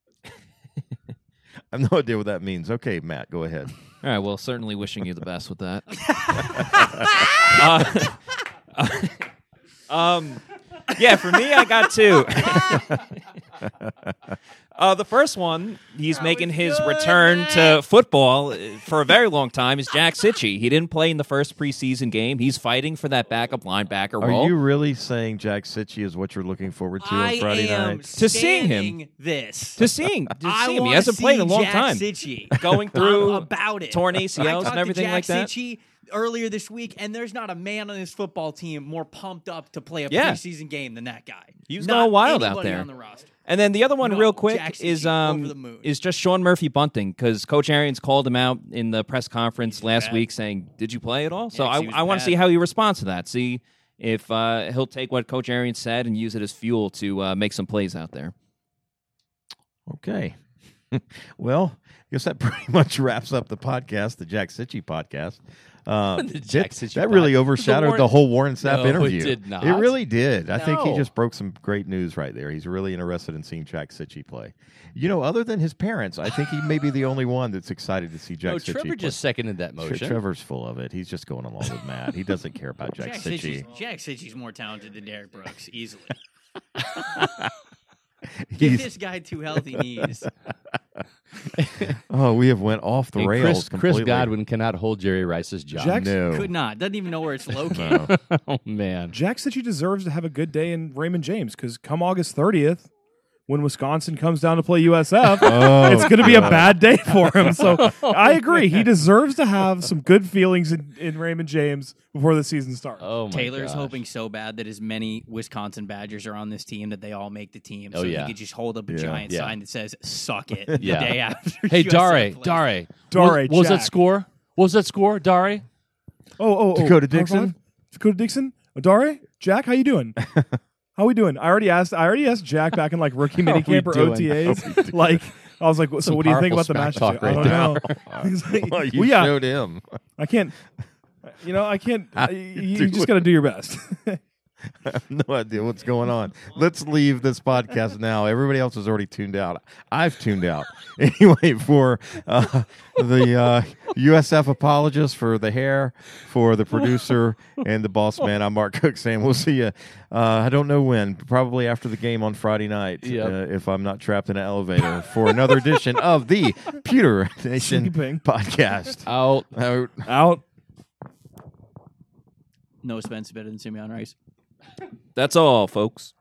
[SPEAKER 1] I have no idea what that means. Okay, Matt, go ahead.
[SPEAKER 10] all right. Well, certainly wishing you the best with that. uh, um, yeah, for me, I got two. uh, the first one, he's making his return to football uh, for a very long time, is Jack Sitchie. He didn't play in the first preseason game. He's fighting for that backup linebacker
[SPEAKER 1] Are
[SPEAKER 10] role.
[SPEAKER 1] you really saying Jack Sitchie is what you're looking forward to on
[SPEAKER 9] I
[SPEAKER 1] Friday
[SPEAKER 9] am
[SPEAKER 1] night?
[SPEAKER 10] To seeing him.
[SPEAKER 9] standing This.
[SPEAKER 10] to seeing, to
[SPEAKER 9] I
[SPEAKER 10] see him. He
[SPEAKER 9] wanna
[SPEAKER 10] hasn't played in a
[SPEAKER 9] see
[SPEAKER 10] long
[SPEAKER 9] Jack
[SPEAKER 10] time.
[SPEAKER 9] Sitchie.
[SPEAKER 10] Going through
[SPEAKER 9] I'm about it.
[SPEAKER 10] torn A
[SPEAKER 9] I
[SPEAKER 10] C Ls
[SPEAKER 9] talked
[SPEAKER 10] and everything
[SPEAKER 9] to Jack
[SPEAKER 10] like that.
[SPEAKER 9] Sitchie earlier this week, and there's not a man on this football team more pumped up to play a
[SPEAKER 10] Yeah.
[SPEAKER 9] preseason game than that guy.
[SPEAKER 10] He was
[SPEAKER 9] Not
[SPEAKER 10] going wild out
[SPEAKER 9] anybody
[SPEAKER 10] there.
[SPEAKER 9] on the roster.
[SPEAKER 10] And then the other one,
[SPEAKER 9] No,
[SPEAKER 10] real quick,
[SPEAKER 9] Jack
[SPEAKER 10] is
[SPEAKER 9] Sitchie,
[SPEAKER 10] um
[SPEAKER 9] over the moon.
[SPEAKER 10] is just Sean Murphy Bunting, because Coach Arians called him out in the press conference
[SPEAKER 9] He's
[SPEAKER 10] last
[SPEAKER 9] bad.
[SPEAKER 10] week, saying, "Did you play at all?" So
[SPEAKER 9] Yeah, 'cause
[SPEAKER 10] I
[SPEAKER 9] he was
[SPEAKER 10] I want to
[SPEAKER 9] bad.
[SPEAKER 10] see how he responds to that. See if uh, he'll take what Coach Arians said and use it as fuel to uh, make some plays out there.
[SPEAKER 1] Okay. Well, I guess that pretty much wraps up the podcast, the Jack Sitchie podcast. Uh,
[SPEAKER 6] The Jack
[SPEAKER 1] that,
[SPEAKER 6] Sitchie
[SPEAKER 1] that really
[SPEAKER 6] pod-
[SPEAKER 1] overshadowed
[SPEAKER 6] the Warren-
[SPEAKER 1] the whole Warren Sapp
[SPEAKER 6] No, it
[SPEAKER 1] interview.
[SPEAKER 6] did not.
[SPEAKER 1] It really did. I think he
[SPEAKER 6] No.
[SPEAKER 1] just broke some great news right there. He's really interested in seeing Jack Sitchie play. You know, other than his parents, I think he may be the only one that's excited to see Jack
[SPEAKER 6] No,
[SPEAKER 1] Sitchie
[SPEAKER 6] Trevor
[SPEAKER 1] play.
[SPEAKER 6] just seconded that
[SPEAKER 1] Tre-
[SPEAKER 6] motion.
[SPEAKER 1] Trevor's full of it. He's just going along with Matt. He doesn't care about Jack,
[SPEAKER 9] Jack
[SPEAKER 1] Sitchie.
[SPEAKER 9] Sitchie's, Jack Sitchie's more talented than Derek Brooks, easily. Give
[SPEAKER 1] He's-
[SPEAKER 9] this guy two healthy knees.
[SPEAKER 1] oh, we have went off the
[SPEAKER 6] And
[SPEAKER 1] rails
[SPEAKER 6] Chris,
[SPEAKER 1] completely.
[SPEAKER 6] Chris Godwin cannot hold Jerry Rice's job.
[SPEAKER 5] Jack-
[SPEAKER 1] No.
[SPEAKER 9] Could not. Doesn't even know where it's located.
[SPEAKER 1] No.
[SPEAKER 6] Oh man.
[SPEAKER 5] Jack Sitchie deserves to have a good day in Raymond James because come August thirtieth, when Wisconsin comes down to play U S F,
[SPEAKER 1] Oh,
[SPEAKER 5] it's going to be a
[SPEAKER 1] God.
[SPEAKER 5] bad day for him. So I agree. He deserves to have some good feelings in, in Raymond James before the season starts.
[SPEAKER 6] Oh my
[SPEAKER 9] Taylor's
[SPEAKER 6] gosh.
[SPEAKER 9] hoping so bad that as many Wisconsin Badgers are on this team that they all make the team.
[SPEAKER 6] Oh,
[SPEAKER 9] so
[SPEAKER 6] yeah.
[SPEAKER 9] he could just hold up a
[SPEAKER 1] Yeah.
[SPEAKER 9] giant
[SPEAKER 6] Yeah.
[SPEAKER 9] sign that says "Suck it" the
[SPEAKER 6] Yeah.
[SPEAKER 9] day after.
[SPEAKER 6] Hey,
[SPEAKER 9] U S F
[SPEAKER 6] Dare,
[SPEAKER 9] plays.
[SPEAKER 6] Dare.
[SPEAKER 5] Dare,
[SPEAKER 6] What, what was that
[SPEAKER 5] Jack.
[SPEAKER 6] score? What was that score, Dare?
[SPEAKER 5] Oh, oh, oh.
[SPEAKER 1] Dakota
[SPEAKER 5] Power
[SPEAKER 1] Dixon?
[SPEAKER 5] five? Dakota Dixon? Adare? Jack, how you doing? How we doing? I already asked. I already asked Jack back in like rookie
[SPEAKER 1] How we
[SPEAKER 5] minicamp or
[SPEAKER 1] doing?
[SPEAKER 5] O T As. Like, I was like, so
[SPEAKER 6] Some
[SPEAKER 5] what do you think
[SPEAKER 6] powerful
[SPEAKER 5] about the
[SPEAKER 6] smack
[SPEAKER 5] match?
[SPEAKER 6] talk
[SPEAKER 5] I
[SPEAKER 6] right
[SPEAKER 5] don't
[SPEAKER 6] there.
[SPEAKER 5] know. He's like,
[SPEAKER 1] Well, you
[SPEAKER 5] well, yeah,
[SPEAKER 1] showed him.
[SPEAKER 5] I can't. You know, I can't.
[SPEAKER 1] How
[SPEAKER 5] You,
[SPEAKER 1] you
[SPEAKER 5] you
[SPEAKER 1] doing?
[SPEAKER 5] just got to do your best.
[SPEAKER 1] I have no idea what's going on. Let's leave this podcast now. Everybody else has already tuned out. I've tuned out. Anyway, for uh, the uh, U S F apologist, for the hair, for the producer, and the boss man, I'm Mark Cook saying we'll see you. Uh, I don't know when, probably after the game on Friday night,
[SPEAKER 6] Yep.
[SPEAKER 1] uh, if I'm not trapped in an elevator, for another edition of the Pewter Nation
[SPEAKER 5] Sleeping.
[SPEAKER 1] podcast.
[SPEAKER 6] Out.
[SPEAKER 1] Out.
[SPEAKER 5] Out.
[SPEAKER 9] No Spence better than Simeon Rice.
[SPEAKER 10] That's all, folks.